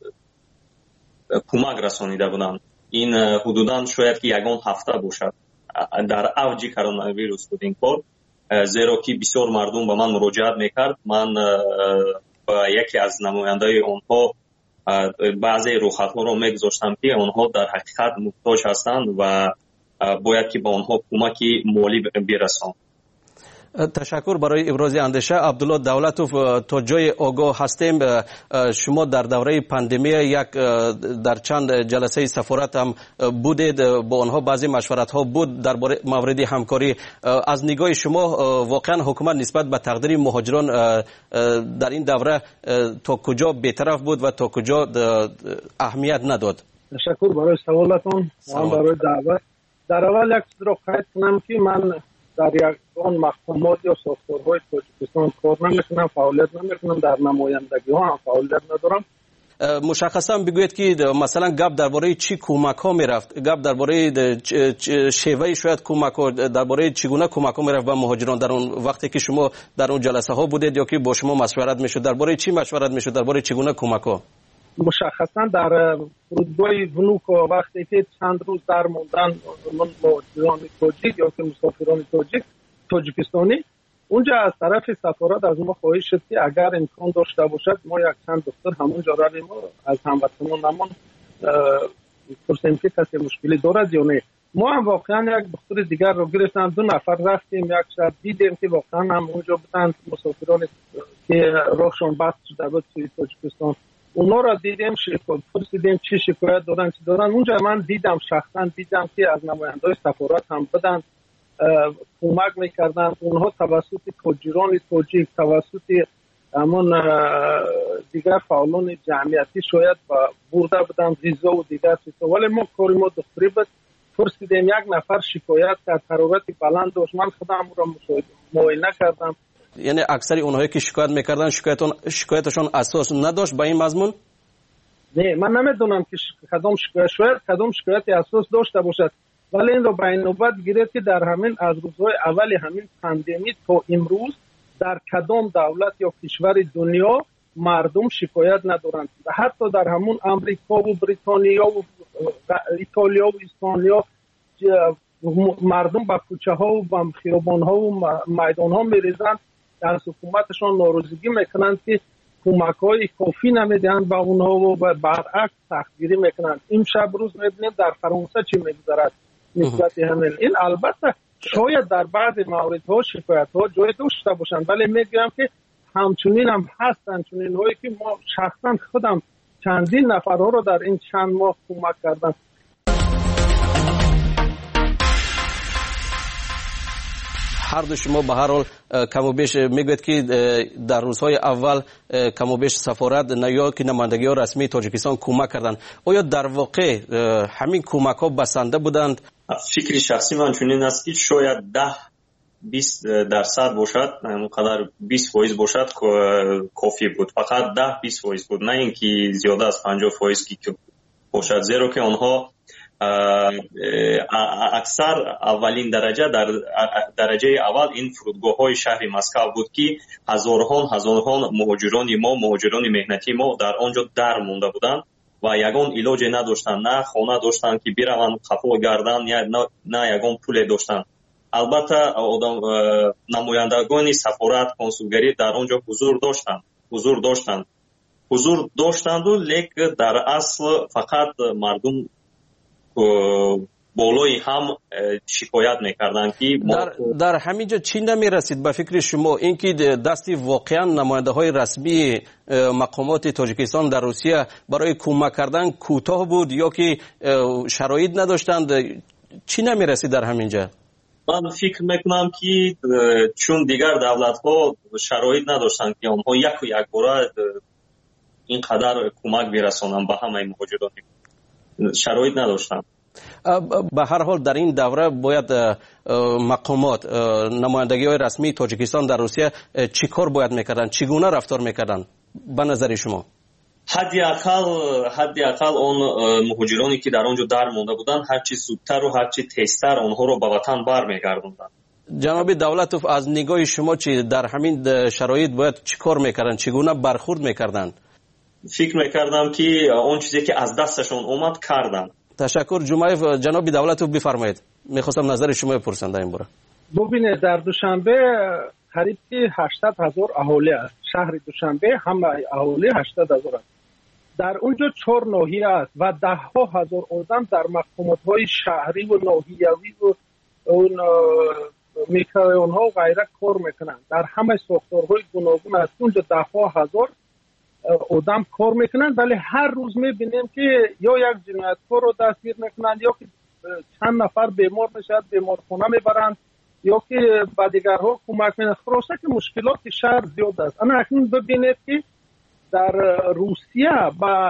کمک رسانیده بودند. این حدوداً شاید که یگان هفته باشد. در اوج کرونا ویروس بود این کار، زیرا که بسیار مردم به من مراجعت میکرد. من با یکی از نماینده آنها بعضی رویخط‌ها را میگذاشتم که آنها در حقیقت محتاج هستند و باید که به آنها کمکی مالی برسان. تشکر برای ابراز اندیشه. عبدالله دولتوف، تا جای آگاه هستیم شما در دوره پاندمی یک در چند جلسه سفارت هم بودید، با آنها بعضی مشورت ها بود در مورد همکاری. از نگاه شما واقعا حکومت نسبت به تقدیر مهاجران در این دوره تا کجا بی‌طرف بود و تا کجا اهمیت نداد؟ تشکر برای سوالتون و برای دعوت. در اول یک چیز را قید کنم که من در یک آن مقامات یا ساختارهای تاجیکستان کار نمیکنم، فعالیت نمیکنم، در نمایندگی ها هم فعالیت ندارم. مشخصا بگویید که مثلا گپ درباره چی کمک ها میرفت، گپ درباره شیوه شاید کمک ها، درباره چگونه کمک ها میرفت به مهاجران در اون وقتی که شما در اون جلسه ها بودید یا که با شما مشورت میشد، درباره چی مشورت میشد، درباره چگونه کمک ها؟ مشخصا در فرودگاه ونوک وقتی که چند روز در موندن من مهاجران تاجیک یا که مسافران تاجیک تاجیکستانی، اونجا از طرف سفارت از ما خواهش شد که اگر امکان داشته باشد ما یک چند دختر همونجا رویم از هموطنانمون پرسیم که کسی مشکلی دارد یا نه. ما هم واقعا یک دختر دیگر رو گرفتیم، دو نفر رفتیم، یک شب دیدیم که واقعا هم اونجا بودند مسافران که راهشون بست شده بود توی تاجیکستان. اونا را دیدیم، شکایت پرسیدیم چی شکایت دارن چی دارن. اونجا من دیدم، شخصا دیدم که از نماینده‌های سفارت هم بدن کمک میکردن. اونها توسط تاجران تاجیک، توسط همون دیگر فعالان جمعیتی شاید برده بودن ویزا و دیگر چیزا، ولی ما کار ما دختری بود. پرسیدیم، یک نفر شکایت کرد حرارت بلند داشت، من خودم را معاینه کردم. یعنی اکثر اونهایی که شکایت میکردن شکایتون شکایتشون اساس نداشت با این مضمون؟ نه، من نمیدونم که کدام شکایت شاید کدام شکایتی اساس داشته باشد، ولی این رو به این نوبت گرفت که در همین از روزهای اول همین پاندمی تا امروز در کدام دولت یا کشور دنیا مردم شکایت ندارند. حتی در همون امریکا و بریتانیا و ایتالیا و اسپانیا مردم به کوچه ها و به خیابان ها و میدان ها میریزند، از حکومتشان ناراضگی میکنند که کمک های کافی نمیدهند به اونها و برعکس سختگیری میکنند. امشب روز میبینیم در فرانسه چی میگذرد نسبت همین. این البته شاید در بعض موردها شکایت ها جای داشته باشند، ولی میگم که همچنین هم هستند چنین هایی که ما شخصا خودم چندین نفرها رو در این چند ماه کمک کردم. هر دو شما به هر حال کم و بیش میگوید که در روزهای اول کم و بیش سفارت یا که نمایندگی رسمی تاجیکستان کمک کردند. آیا در واقع همین کمک ها بسنده بودند؟ فکر شخصی من چنین است که شاید ده بیست درصد باشد، اونقدر بیست فایز باشد کافی بود. فقط ده بیست فایز بود، نه اینکه زیاده از پنجاه فایز که باشد، زیرا که آنها اکثر اولین درجه در درجه اول این فرودگاه های شهر مسکو بود که هزاران هزاران مهاجران ما مهاجران مهنتی ما در آنجا در مونده بودند و یگان علاج نداشتند، نه خانه داشتند که بروند خفا گردند، نه نه یگان پول داشتند. البته نمایندگان سفارت کنسولگری در آنجا حضور داشتند حضور داشتند حضور داشتند و لیکن در اصل فقط مردم بالای هم شکایت میکردند که در, در همینجا چی نمیرسید به فکر شما اینکه دستی واقعا نماینده های رسمی مقامات تاجیکستان در روسیه برای کمک کردن کوتاه بود یا که شرایط نداشتند؟ چی نمیرسید در همینجا؟ من فکر میکنم که چون دیگر دولت ها شرایط نداشتند که آنها یک و یک باره اینقدر کمک برسانند به همه مهاجران، شرایط نداشتند. به هر حال در این دوره باید مقامات نمایندگی های رسمی تاجیکستان در روسیه چی کار باید میکردن؟ چگونه رفتار میکردن به نظر شما؟ حدی اقل حدی اقل اون مهاجرانی که در آنجا در مونده بودن هرچی زودتر و هرچی تیزتر آنها رو به وطن برمیگردوندن. جناب دولتوف، از نگاه شما چی در همین شرایط باید چی کار میکردن؟ چگونه برخورد میکردن؟ فکر میکردم که اون چیزی که از دستشون اومد کردن. تشکر. جمعه جناب دولتوف بفرمایید، میخواستم نظر شما بپرسم در این باره. ببینید در دوشنبه قریب هشتصد هزار اهالی است. شهر دوشنبه همه اهالی هشتصد هزار است. در اونجا چهار ناحیه است و ده ها هزار آدم در مقامات های شهری و ناحیوی و اون میکرویون ها و غیره کار میکنند. در همه ساختارهای گوناگون است. اونجا ده ها هزار آدم کار میکنند، ولی هر روز میبینیم که یا یک جنایتکار رو دستگیر میکنند یا که چند نفر بیمار میشد بیمارخانه میبرند یا که به دیگرها کمک میکنند. خلاصه که مشکلات شهر زیاد است. اما اکنون ببینید که در روسیه با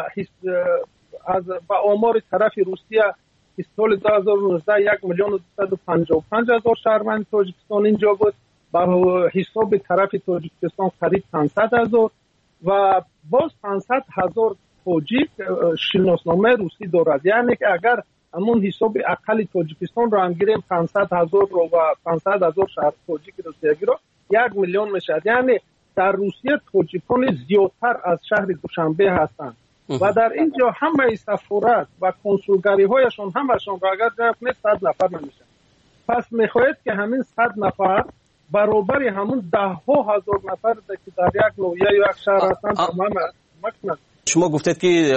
از با آمار طرف روسیه سال دو هزار و نوزده یک میلیون و دویست و پنجاه و پنج هزار شهروند تاجیکستان اینجا بود، با حساب طرف تاجیکستان قریب پانصد هزار و باز پانصد هزار تاجیک شناسنامه روسی دارد. یعنی که اگر همون حساب اقل تاجیکستان رو هم گیریم پانصد هزار رو و پانصد هزار شهر تاجیک روسیه رو یک میلیون میشد. یعنی در روسیه تاجیکان زیادتر از شهر دوشنبه هستند و در اینجا همه سفارت و کنسولگری هایشان همشان را اگر جمع کنید صد نفر نمیشن. پس میخواهید که همین صد نفر برابر همون ده ها هزار نفر که در یک نوعیه یا یک شهر هستند تمام مکنند. شما گفتید که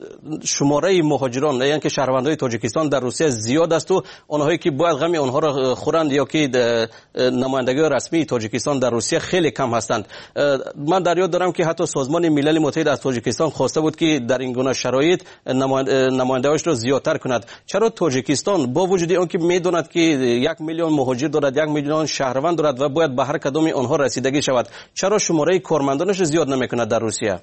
شماره مهاجران یعنی که شهروندان تاجیکستان در روسیه زیاد است و آنهایی که باید غم آنها را خورند یا که نمایندگی رسمی تاجیکستان در روسیه خیلی کم هستند. من در یاد دارم که حتی سازمان ملل متحد از تاجیکستان خواسته بود که در این گونه شرایط نمایندگیش را زیادتر کند. چرا تاجیکستان با وجود آنکه میداند که یک میلیون مهاجر دارد، یک میلیون شهروند دارد و باید به هر کدام آنها رسیدگی شود، چرا شماره کارمندانش زیاد نمیکند در روسیه؟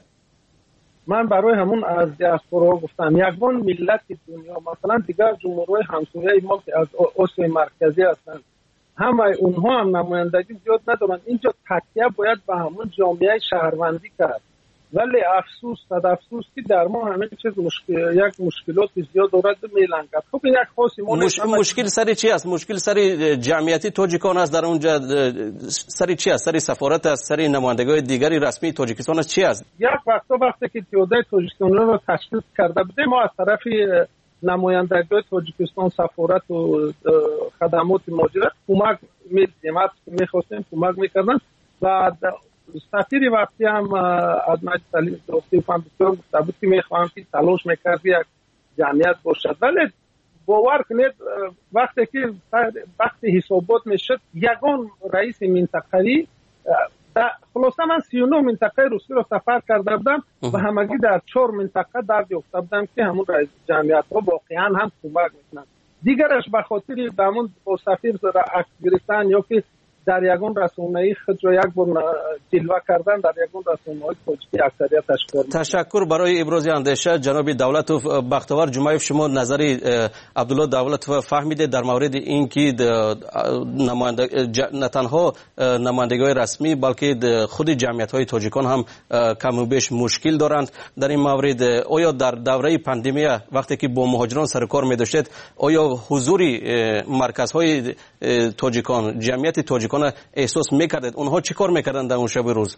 من برای همون از دیاسپورا گفتم یگان ملت دنیا، مثلا دیگر جمهورهای همسایه ما که از آسیا مرکزی هستند همه اونها هم نمایندگی زیاد ندارن. اینجا تکیه باید به همون جامعه شهروندی کرد. ولی افسوس صد افسوس که در ما همه چیز مشکل یک مشکلات زیاد دارد میلنگد. خب یک خاصی مش... مشکل سری چی است؟ مشکل سری جمعیتی تاجیکان است در اونجا؟ سری چی است؟ سری سفارت است؟ سری نمایندگی دیگری رسمی تاجیکستان است؟ چی است؟ یک وقتا وقتی که تعداد تاجیکستان رو تشکیل کرده بودیم ما از طرف نمایندگی تاجیکستان سفارت و خدمات مهاجرت کمک می‌دیدیم، می‌خواستیم کمک می‌کردن و سفیر وقتی هم از مجلس تعلیم داشتی فهم بسیار گفته بود که میخواهم که تلاش میکرد یک جمعیت باشد، ولی باور کنید وقتی که وقتی حسابات میشد یگان رئیس منطقه‌ای خلاصه من سی و نه منطقه روسیه رو سفر کرده بودم و همگی در چهار منطقه درد یافته بودم که همون رئیس جمعیت ها واقعا هم کمک میکنند. دیگرش به خاطر همون با سفیر عکس گرفتن یا که در یگان رسانه‌ای خود را یک بار جلوه کردن در یگان رسانه‌های تاجیکی اکثریتش کار. تشکر برای ابراز اندیشه جناب دولتوف. بختیار جمعیف شما نظری عبدالله دولتوف فهمیده در مورد اینکه نماینده نه تنها نمایندگان رسمی بلکه خود جمعیت‌های تاجیکان هم کم و بیش مشکل دارند در این مورد. آیا در دوره پاندمی وقتی که با مهاجران سر کار می‌داشتید آیا حضوری مرکزهای تاجیکان جمعیت تاجیکان احساس میکردید؟ اونها چی کار میکردن در اون شب روز؟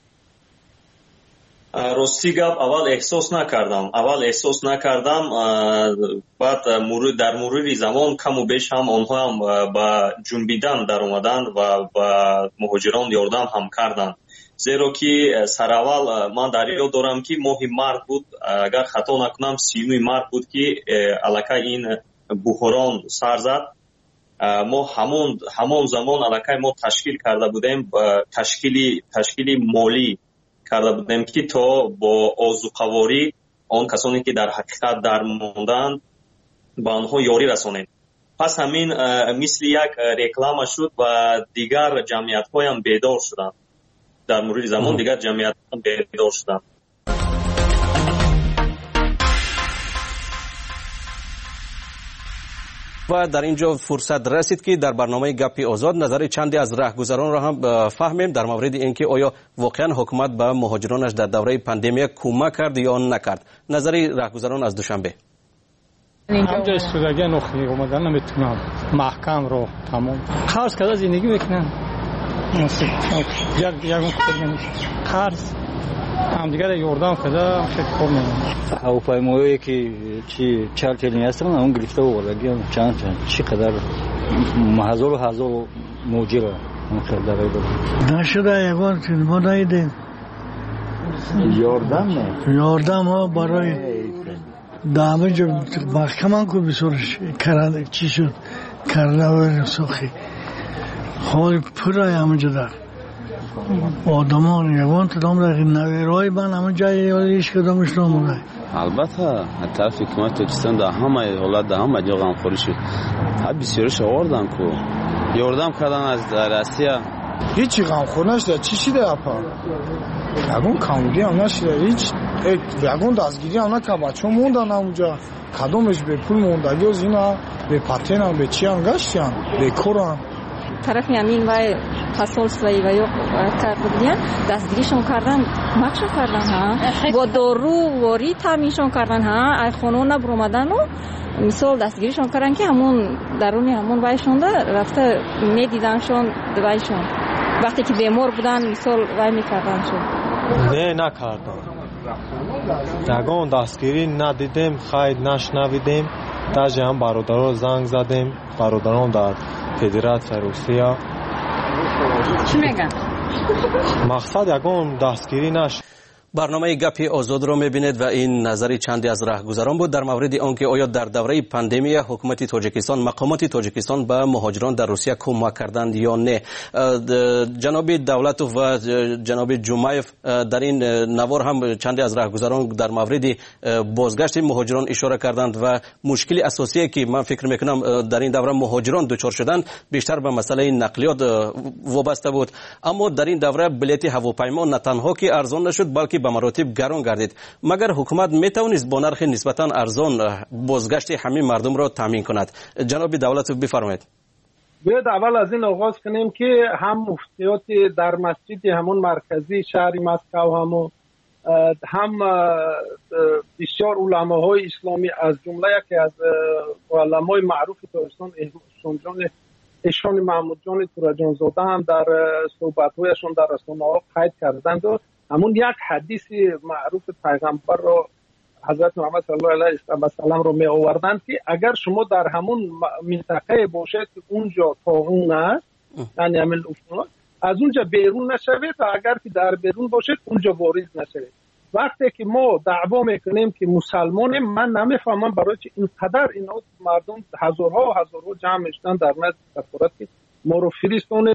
راستی گپ اول احساس نکردم اول احساس نکردم بعد در مرور زمان کم و بیش هم آنها هم با جنبیدن در اومدن و با مهاجران یاردم هم کردن، زیرا که سر اول من در یاد دارم که ماه مارت بود اگر خطا نکنم سی و نه مارت بود که الکه این بحران سر زد. ما همون همون زمان الکه ما تشکیل کرده بودیم تشکیلی تشکیلی مالی کرده بودیم که تا با آذوقه‌واری آن کسانی که در حقیقت در موندن با آنها یاری رسانیم. پس همین مثل یک رکلام شد و دیگر جمعیت های هم بیدار شدن در مرور زمان دیگر جمعیت هم بیدار شدن. و در اینجا فرصت رسید که در برنامه گپی آزاد نظر چندی از راهگذران را هم فهمیم در مورد اینکه آیا واقعا حکومت به مهاجرانش در دوره پاندمی کمک کرد یا نکرد. نظر راهگذران از دوشنبه. اینجا استودگی نخی اومدن نمیتونم محکم رو تمام قرض کرده زندگی میکنن یک یک قرض هم دیگر یوردان کرده فکر کنم هواپیمایی که چی چهل چهل هستن اون گرفته و وردگی چند چند چقدر هزار و هزار موجر اون خیلی داره نشده یکان چیز ما نایدیم یاردم نه یاردم ها برای دامه جو محکمان کو بسورش کرده چی شد کرده و سوخی خواهی پرای همه جدا آدمان یوان تدام در نویرهای من همه جایی یادیش کدامش نامونه. البته طرف حکومت تاجیکستان در همه حالت در همه جا غمخوری شد. ها بسیارش آوردن کو یاردم کردن از روسیه هیچی غمخور نشده. چی شده اپا یگون کاملی هم نشده هیچ یگون دستگیری هم نکرد بچه موندن اونجا کدامش به پول موندگی از اینا به پتین هم به چی هم گشتی هم به کور هم طرف همین وای посольствои و یا کرده بودن دستگیریشون کردن مکشون کردن ها با دارو واری تامینشون کردن ها ای خانون نبرومدن و مثال دستگیریشون کردن که همون درونی همون وایشون ده رفته میدیدنشون دوایشون وقتی که بیمار بودن مثال وای میکردنشون نه نکردن یگان دستگیری ندیدیم خیلی نشنویدیم تاجی هم برادرها زنگ زدیم برادران در فدراسیون روسیه چی میگن؟ مقصد یکم دستگیری نشد. برنامه گپی آزاد را میبینید و این نظری چندی از راهگذران بود در مورد آنکه آیا در دوره پاندمی حکومت تاجیکستان مقامات تاجیکستان به مهاجران در روسیه کمک کردند یا نه. جناب دولتوف و جناب جمعیف در این نوار هم چندی از راهگذران در مورد بازگشت مهاجران اشاره کردند و مشکل اساسی که من فکر میکنم در این دوره مهاجران دچار شدند بیشتر به مسئله نقلیات وابسته بود. اما در این دوره بلیط هواپیما نه تنها که ارزان نشد بلکه به مراتب گران گردید. مگر حکومت میتوانست با نرخ نسبتا ارزان بازگشت همه مردم را تامین کند؟ جناب دولتوف بفرمایید. باید اول از این آغاز کنیم که هم مفتیات در مسجد همون مرکزی شهر مسکو همون هم بسیار علماهای اسلامی از جمله یکی از علمای معروف تاجیکستان ایشان محمود جان تورجان زاده هم در صحبت‌هایشان در رسانه‌ها قید کردند و همون یک حدیث معروف پیغمبر را حضرت محمد صلی الله علیه و سلم رو می آوردند که اگر شما در همون منطقه باشید که اونجا طاعون است، یعنی همین از اونجا بیرون نشوید و اگر که در بیرون باشید اونجا وارد نشوید. وقتی که ما دعوا میکنیم که مسلمانیم، من نمیفهمم برای چه اینقدر اینا مردم هزارها و هزارها جمع میشدن در نزد سفارت که ما رو فرستونه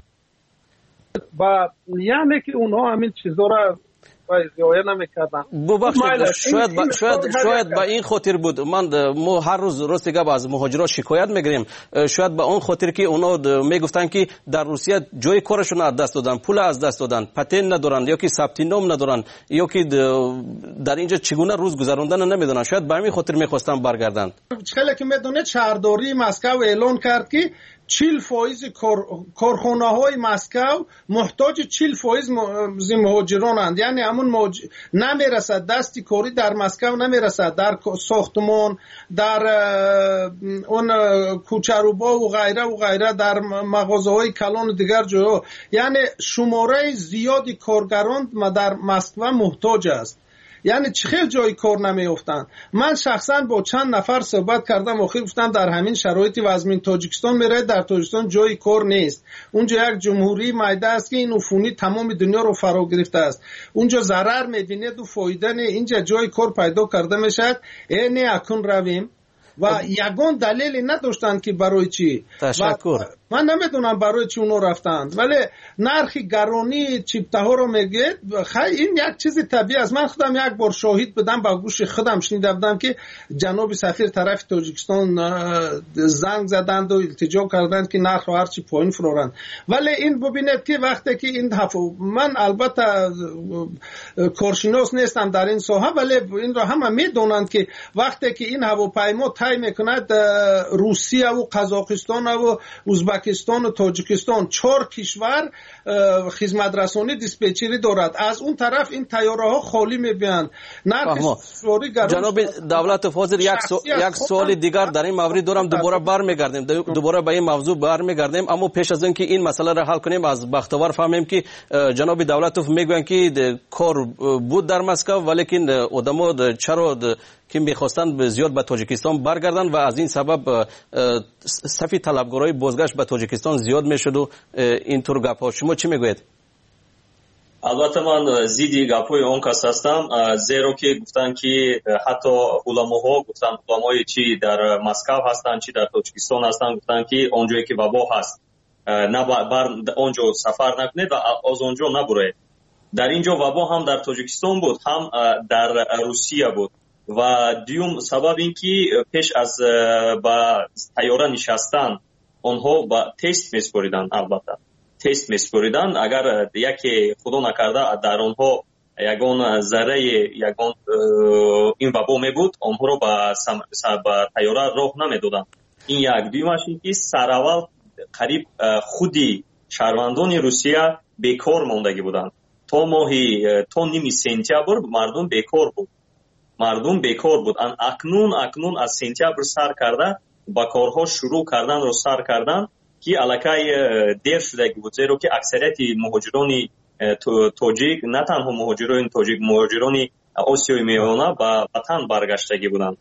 و یعنی که اونها همین چیزا را رعایت نمیکردن. ببخشید شاید با شاید شاید با این خاطر بود. من ما هر روز راست گپ از مهاجرا شکایت میگیریم، شاید با اون خاطر که اونا میگفتن که در روسیه جای کارشون از دست دادن، پول از دست دادن، پتن ندارن یا که ثبت نام ندارن یا که در اینجا چگونه روز گذروندن نمیدونن، شاید به همین خاطر میخواستن برگردن. خیلی که میدونه شهرداری مسکو اعلان کرد که چهل فایز کارخانه های مسکو محتاج چهل فایز مهاجرانند، یعنی همون موج... نمیرسد دستی کاری در مسکو نمیرسد، در ساختمان، در اون کوچروبا و غیره و غیره، در مغازه های کلان و دیگر جاها، یعنی شماره زیادی کارگران در مسکو محتاج است. یعنی خیلی جای کار نمیافتند. من شخصا با چند نفر صحبت کردم، آخر گفتم در همین شرایطی وضع تاجیکستان میره، در تاجیکستان جای کار نیست. اونجا یک جمهوری مایده است که این عفونی تمام دنیا رو فرا گرفته است. اونجا ضرر میبینید و فایده نه، اینجا جای کار پیدا کرده میشد. اینه اکن رویم و یگان دلیلی نداشتند که برای چی. تشکر. من نمیدونم برای چی اونو رفتند، ولی نرخ گرانی چیپته ها رو میگه خیلی این یک چیز طبیعی است. من خودم یک بار شاهد بدم، با گوش خودم شنیده بودم که جناب سفیر طرف تاجیکستان زنگ زدند و التجا کردند که نرخ هر چی پایین فرارند. ولی این ببینید که وقتی که این هفو من البته کارشناس نیستم در این ساحه، ولی این را همه میدونند که وقتی که این هواپیما طی میکند روسیه و قزاقستان و ازبکستان و تاجیکستان، چهار کشور خدمت رسانی دیسپچری دارد، از اون طرف این طیاره ها خالی میبینند. جناب دولت فاضل یک سو... یک سوال دیگر در این مورد دارم، دوباره برمیگردیم دوباره به این موضوع برمیگردیم، اما پیش از اینکه این مسئله را حل کنیم از بختیوار فهمیم که جناب دولتوف میگویند که کار بود در مسکو، ولیکن آدما چرا که میخواستن زیاد به تاجیکستان برگردن و از این سبب صف طلبکارای بازگشت به تاجیکستان زیاد میشد و اینطور گپ‌ها. شما چی میگوید؟ البته من زیدی گپ‌های اون کس هستم، زیرا که گفتن که حتی علماها گفتن، علمای چی در مسکو هستن چی در تاجیکستان هستن، گفتن که اونجایی که وبا هست نه بر اونجا سفر نکنید و از اونجا نبرید. در اینجا وبا هم در تاجیکستان بود، هم در روسیه بود. و دیوم سبب این که پیش از با طیاره نشستن آنها با تست میسپریدن، البته تست میسپریدن، اگر یکی خدا نکرده در آنها یگان ذره یگان این وبا می بود، آنها رو با با طیاره راه نمیدادن. این یک. دیومش این که سراول قریب خودی شهروندان روسیه بیکار ماندگی بودن. تا ماهی تا نیمی سپتامبر مردم بیکار بود. مردم بیکار بود. اکنون اکنون از سپتامبر سر کرده با کارها شروع کردن رو سر کردن که الکای دیر شده بود، زیرا که اکثریت مهاجران تاجیک، نه تنها مهاجران تاجیک، مهاجران آسیای میانه به وطن برگشتگی بودند.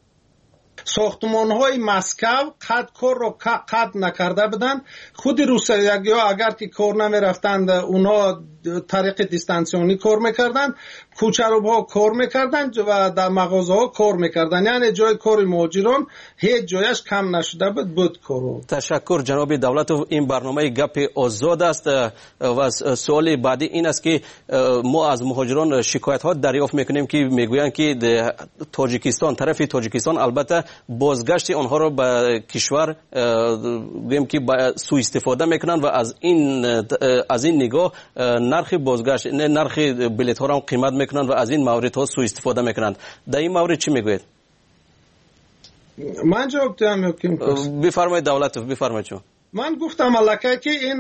ساختمان های مسکو قد کار رو قد نکرده بودن. خود روسیایی ها اگر که کار نمی رفتند اونا طریق دیستانسیونی کار میکردن، کوچروب ها کار میکردن و در مغازه ها کار میکردن، یعنی جای کار مهاجران هیچ جایش کم نشده بود بود کارو. تشکر جناب دولتوف. این برنامه گپ آزاد است و سوال بعدی این است که ما از مهاجران شکایت ها دریافت میکنیم که میگویند که تاجیکستان، طرف تاجیکستان البته بازگشت آنها را به کشور گویم که سوء استفاده میکنند و از این از این نگاه نرخ بازگشت، نه نرخ بلیط ها را قیمت میکنند و از این مورد ها سوء استفاده میکنند. در این مورد چی میگوید؟ من جواب دادم. بفرمایید دولتوف، بفرمایید. چون من گفتم الکی که این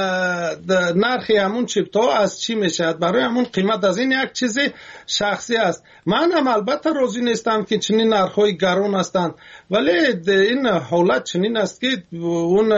نرخ همون چیپتا از چی میشد، برای همون قیمت از این یک چیز شخصی است. من هم البته راضی نیستم که چنین نرخ‌های گران هستند، ولی این حالت چنین است که اون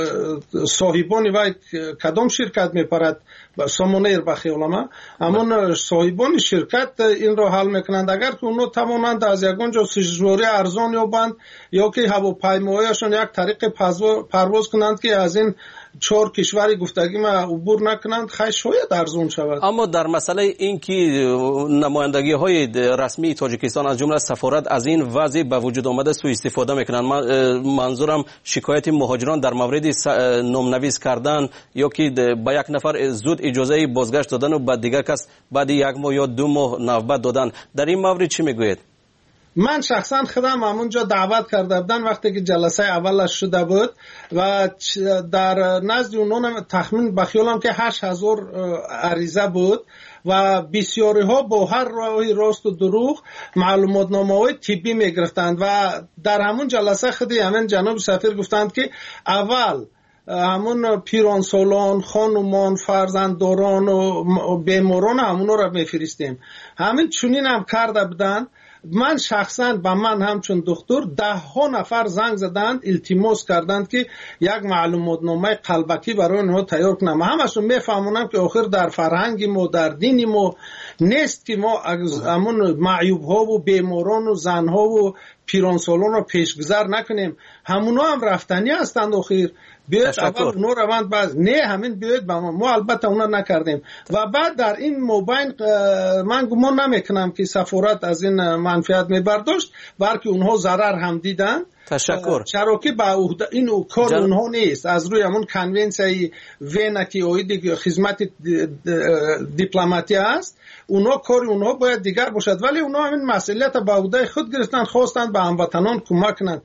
صاحبان و کدام شرکت میپرد سامانه بخی علما همون صاحبان شرکت این را حل میکنند. اگر که اونو توانند از یگان جا سواری ارزان یابند یا که هواپیمایشان یک طریق پرواز کنند که از این چهار کشوری گفتگی ما عبور نکنند، خیلی شاید ارزان شود. اما در مسئله این که نمایندگی های رسمی تاجیکستان از جمله سفارت از این وضع به وجود آمده سوء استفاده میکنند، منظورم شکایت مهاجران در مورد نامنویس کردن یا که به یک نفر زود اجازه بازگشت دادن و به دیگر کس بعد یک ماه یا دو ماه نوبت دادن، در این مورد چی میگوید؟ من شخصا خودم همونجا دعوت کرده بودن وقتی که جلسه اولش شده بود و در نزد اونها تخمین بخیالم که هشت هزار عریضه بود و بسیاری ها با هر راهی راست و دروغ معلومات نامه های طبی می گرفتند و در همون جلسه خودی همین جناب سفیر گفتند که اول همون پیران سالان، خانومان، فرزندداران و بیماران همون را میفرستیم. همین چنین هم کرده بودن. من شخصا به من همچون دکتر ده ها نفر زنگ زدند التماس کردند که یک معلومات نامه قلبکی برای اونها تیار کنم. همشون میفهمونم که آخر در فرهنگ ما در دین ما نیست که ما همون معیوب ها و بیماران و زن ها و پیران سالان را پیشگذر نکنیم. همونا هم رفتنی هستند آخر. بیاید اول اونا روند بعد نه همین بیاید با ما. ما البته اونا نکردیم و بعد در این موبین من گمان نمیکنم که سفارت از این منفعت میبرداشت، بلکه اونها ضرر هم دیدن. تشکر. چرا که با این کار جل... اونها نیست، از روی همون کنونسیون وینا که اوید خدمت دیپلماتی است، اونها کار اونها باید دیگر باشد، ولی اونها همین مسئولیت به عهده خود گرفتن، خواستند به هموطنان کمک کنند.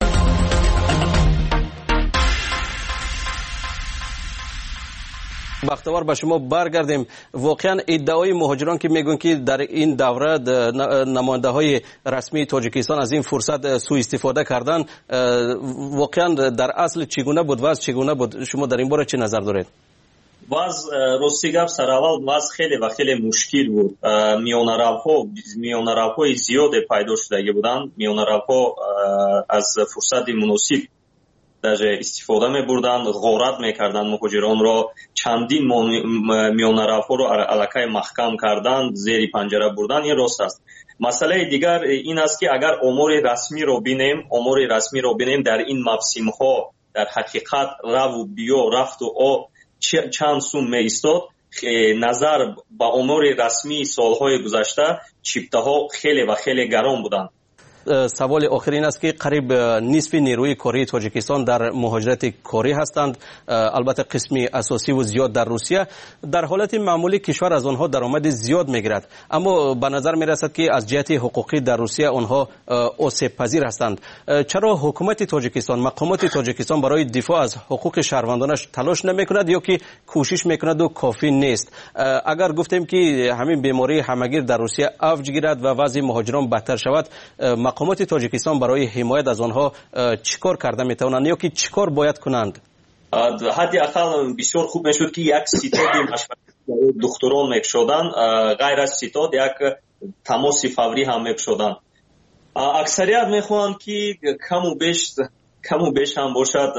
بختیوار به شما برگردیم. واقعا ادعای مهاجران که میگن که در این دوره نماینده های رسمی تاجیکستان از این فرصت سوء استفاده کردن، واقعا در اصل چگونه بود و از چگونه بود؟ شما در این باره چه نظر دارید؟ واز راستی گپ سراول واز خیلی و خیلی مشکل بود. میانرافها میانرافهای زیاد پیدا شده بودند. میانرافها از فرصت مناسب در استفاده می بردند، غارت می کردند مهاجران را، چندین میانرافها را علاقه محکم کردند، زیر پنجره بردن. این راست است. مسئله دیگر این است که اگر امور رسمی را بینیم، امور رسمی را بینیم در این موسم ها در حقیقت رو و بیا رفت و آ چند سوم می ایستاد. نظر با امور رسمی سالهای گذشته چیپته ها خیلی و خیلی گران بودند. سوال آخر این است که قریب نصف نیروی کاری تاجیکستان در مهاجرت کاری هستند، البته قسمی اساسی و زیاد در روسیه. در حالت معمولی کشور از آنها درآمد زیاد میگیرد، اما به نظر میرسد که از جهت حقوقی در روسیه آنها آسیب پذیر هستند. چرا حکومت تاجیکستان، مقامات تاجیکستان برای دفاع از حقوق شهروندانش تلاش نمیکند یا که کوشش میکند و کافی نیست؟ اگر گفتیم که همین بیماری همگیر در روسیه اوج گیرد و وضع مهاجران بدتر شود، مقامات تاجیکستان برای حمایت از آنها چیکار کرده میتوانند یا که چیکار باید کنند؟ حدی اقل بسیار خوب میشد که یک ستاد مشورتی دکتران میکشودند، غیر از ستاد یک تماس فوری هم میکشودند. اکثریت میخواهند که کم و بیش کم و بیش هم باشد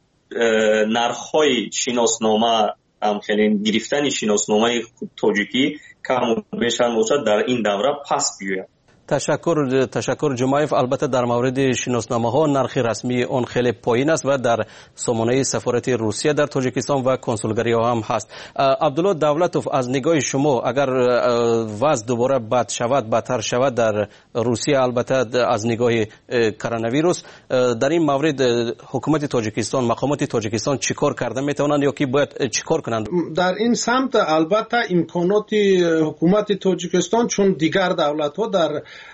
نرخ‌های شناسنامه هم خیلی گرفتن شناسنامه تاجیکی کم و بیش هم باشد در این دوره پس بیاید. تشکر تشکر جمایف. البته در مورد شناسنامه ها نرخ رسمی اون خیلی پایین است و در سامانه سفارت روسیه در تاجیکستان و کنسولگری ها هم هست. عبدالله دولتوف، از نگاه شما اگر وضع دوباره بد شود، بدتر شود در روسیه، البته از نگاه کرونا ویروس، در این مورد حکومت تاجیکستان، مقامات تاجیکستان چیکار کرده میتونند یا کی باید چیکار کنند؟ در این سمت البته امکانات حکومت تاجیکستان چون دیگر دولت ها در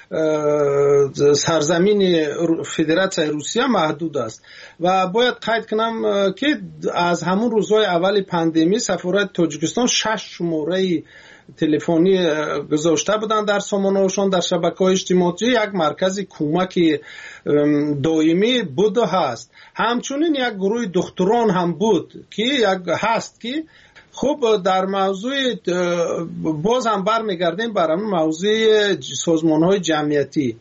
سرزمین فدراسیون روسیه محدود است و باید قید کنم که از همون روزهای اول پاندمی سفارت تاجیکستان شش شماره تلفنی گذاشته بودن در سامانه‌شان در شبکه‌های اجتماعی، یک مرکز کمک دائمی بود و هست. همچنین یک گروه دکتران هم بود که یک هست که خب در موضوع باز هم برمیگردیم بر موضوع سازمان‌های جمعیتی.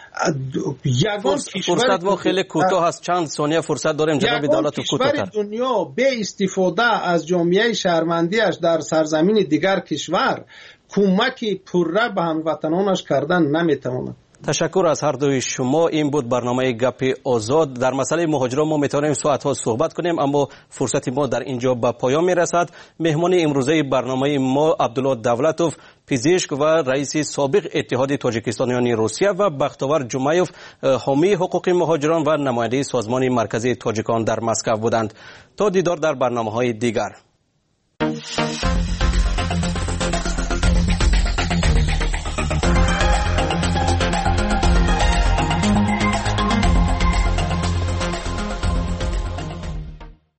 فرصت ما خیلی کوتاه است، چند ثانیه فرصت داریم جناب دولت کوتاه‌تر. دنیا به استفاده از جامعه شهروندیش در سرزمین دیگر کشور کمک پرره به هموطنانش کردن نمیتواند. تشکر از هر دوی شما. این بود برنامه گپ آزاد. در مسئله مهاجران ما میتونیم ساعتها صحبت کنیم، اما فرصت ما در اینجا به پایان میرسد. مهمان امروزه برنامه ما عبدالله دولتوف، پزشک و رئیس سابق اتحاد تاجیکستانیان روسیه، و بختاور جمعیوف، حامی حقوق مهاجران و نماینده سازمان مرکزی تاجیکان در مسکو بودند. تا دیدار در برنامه‌های دیگر.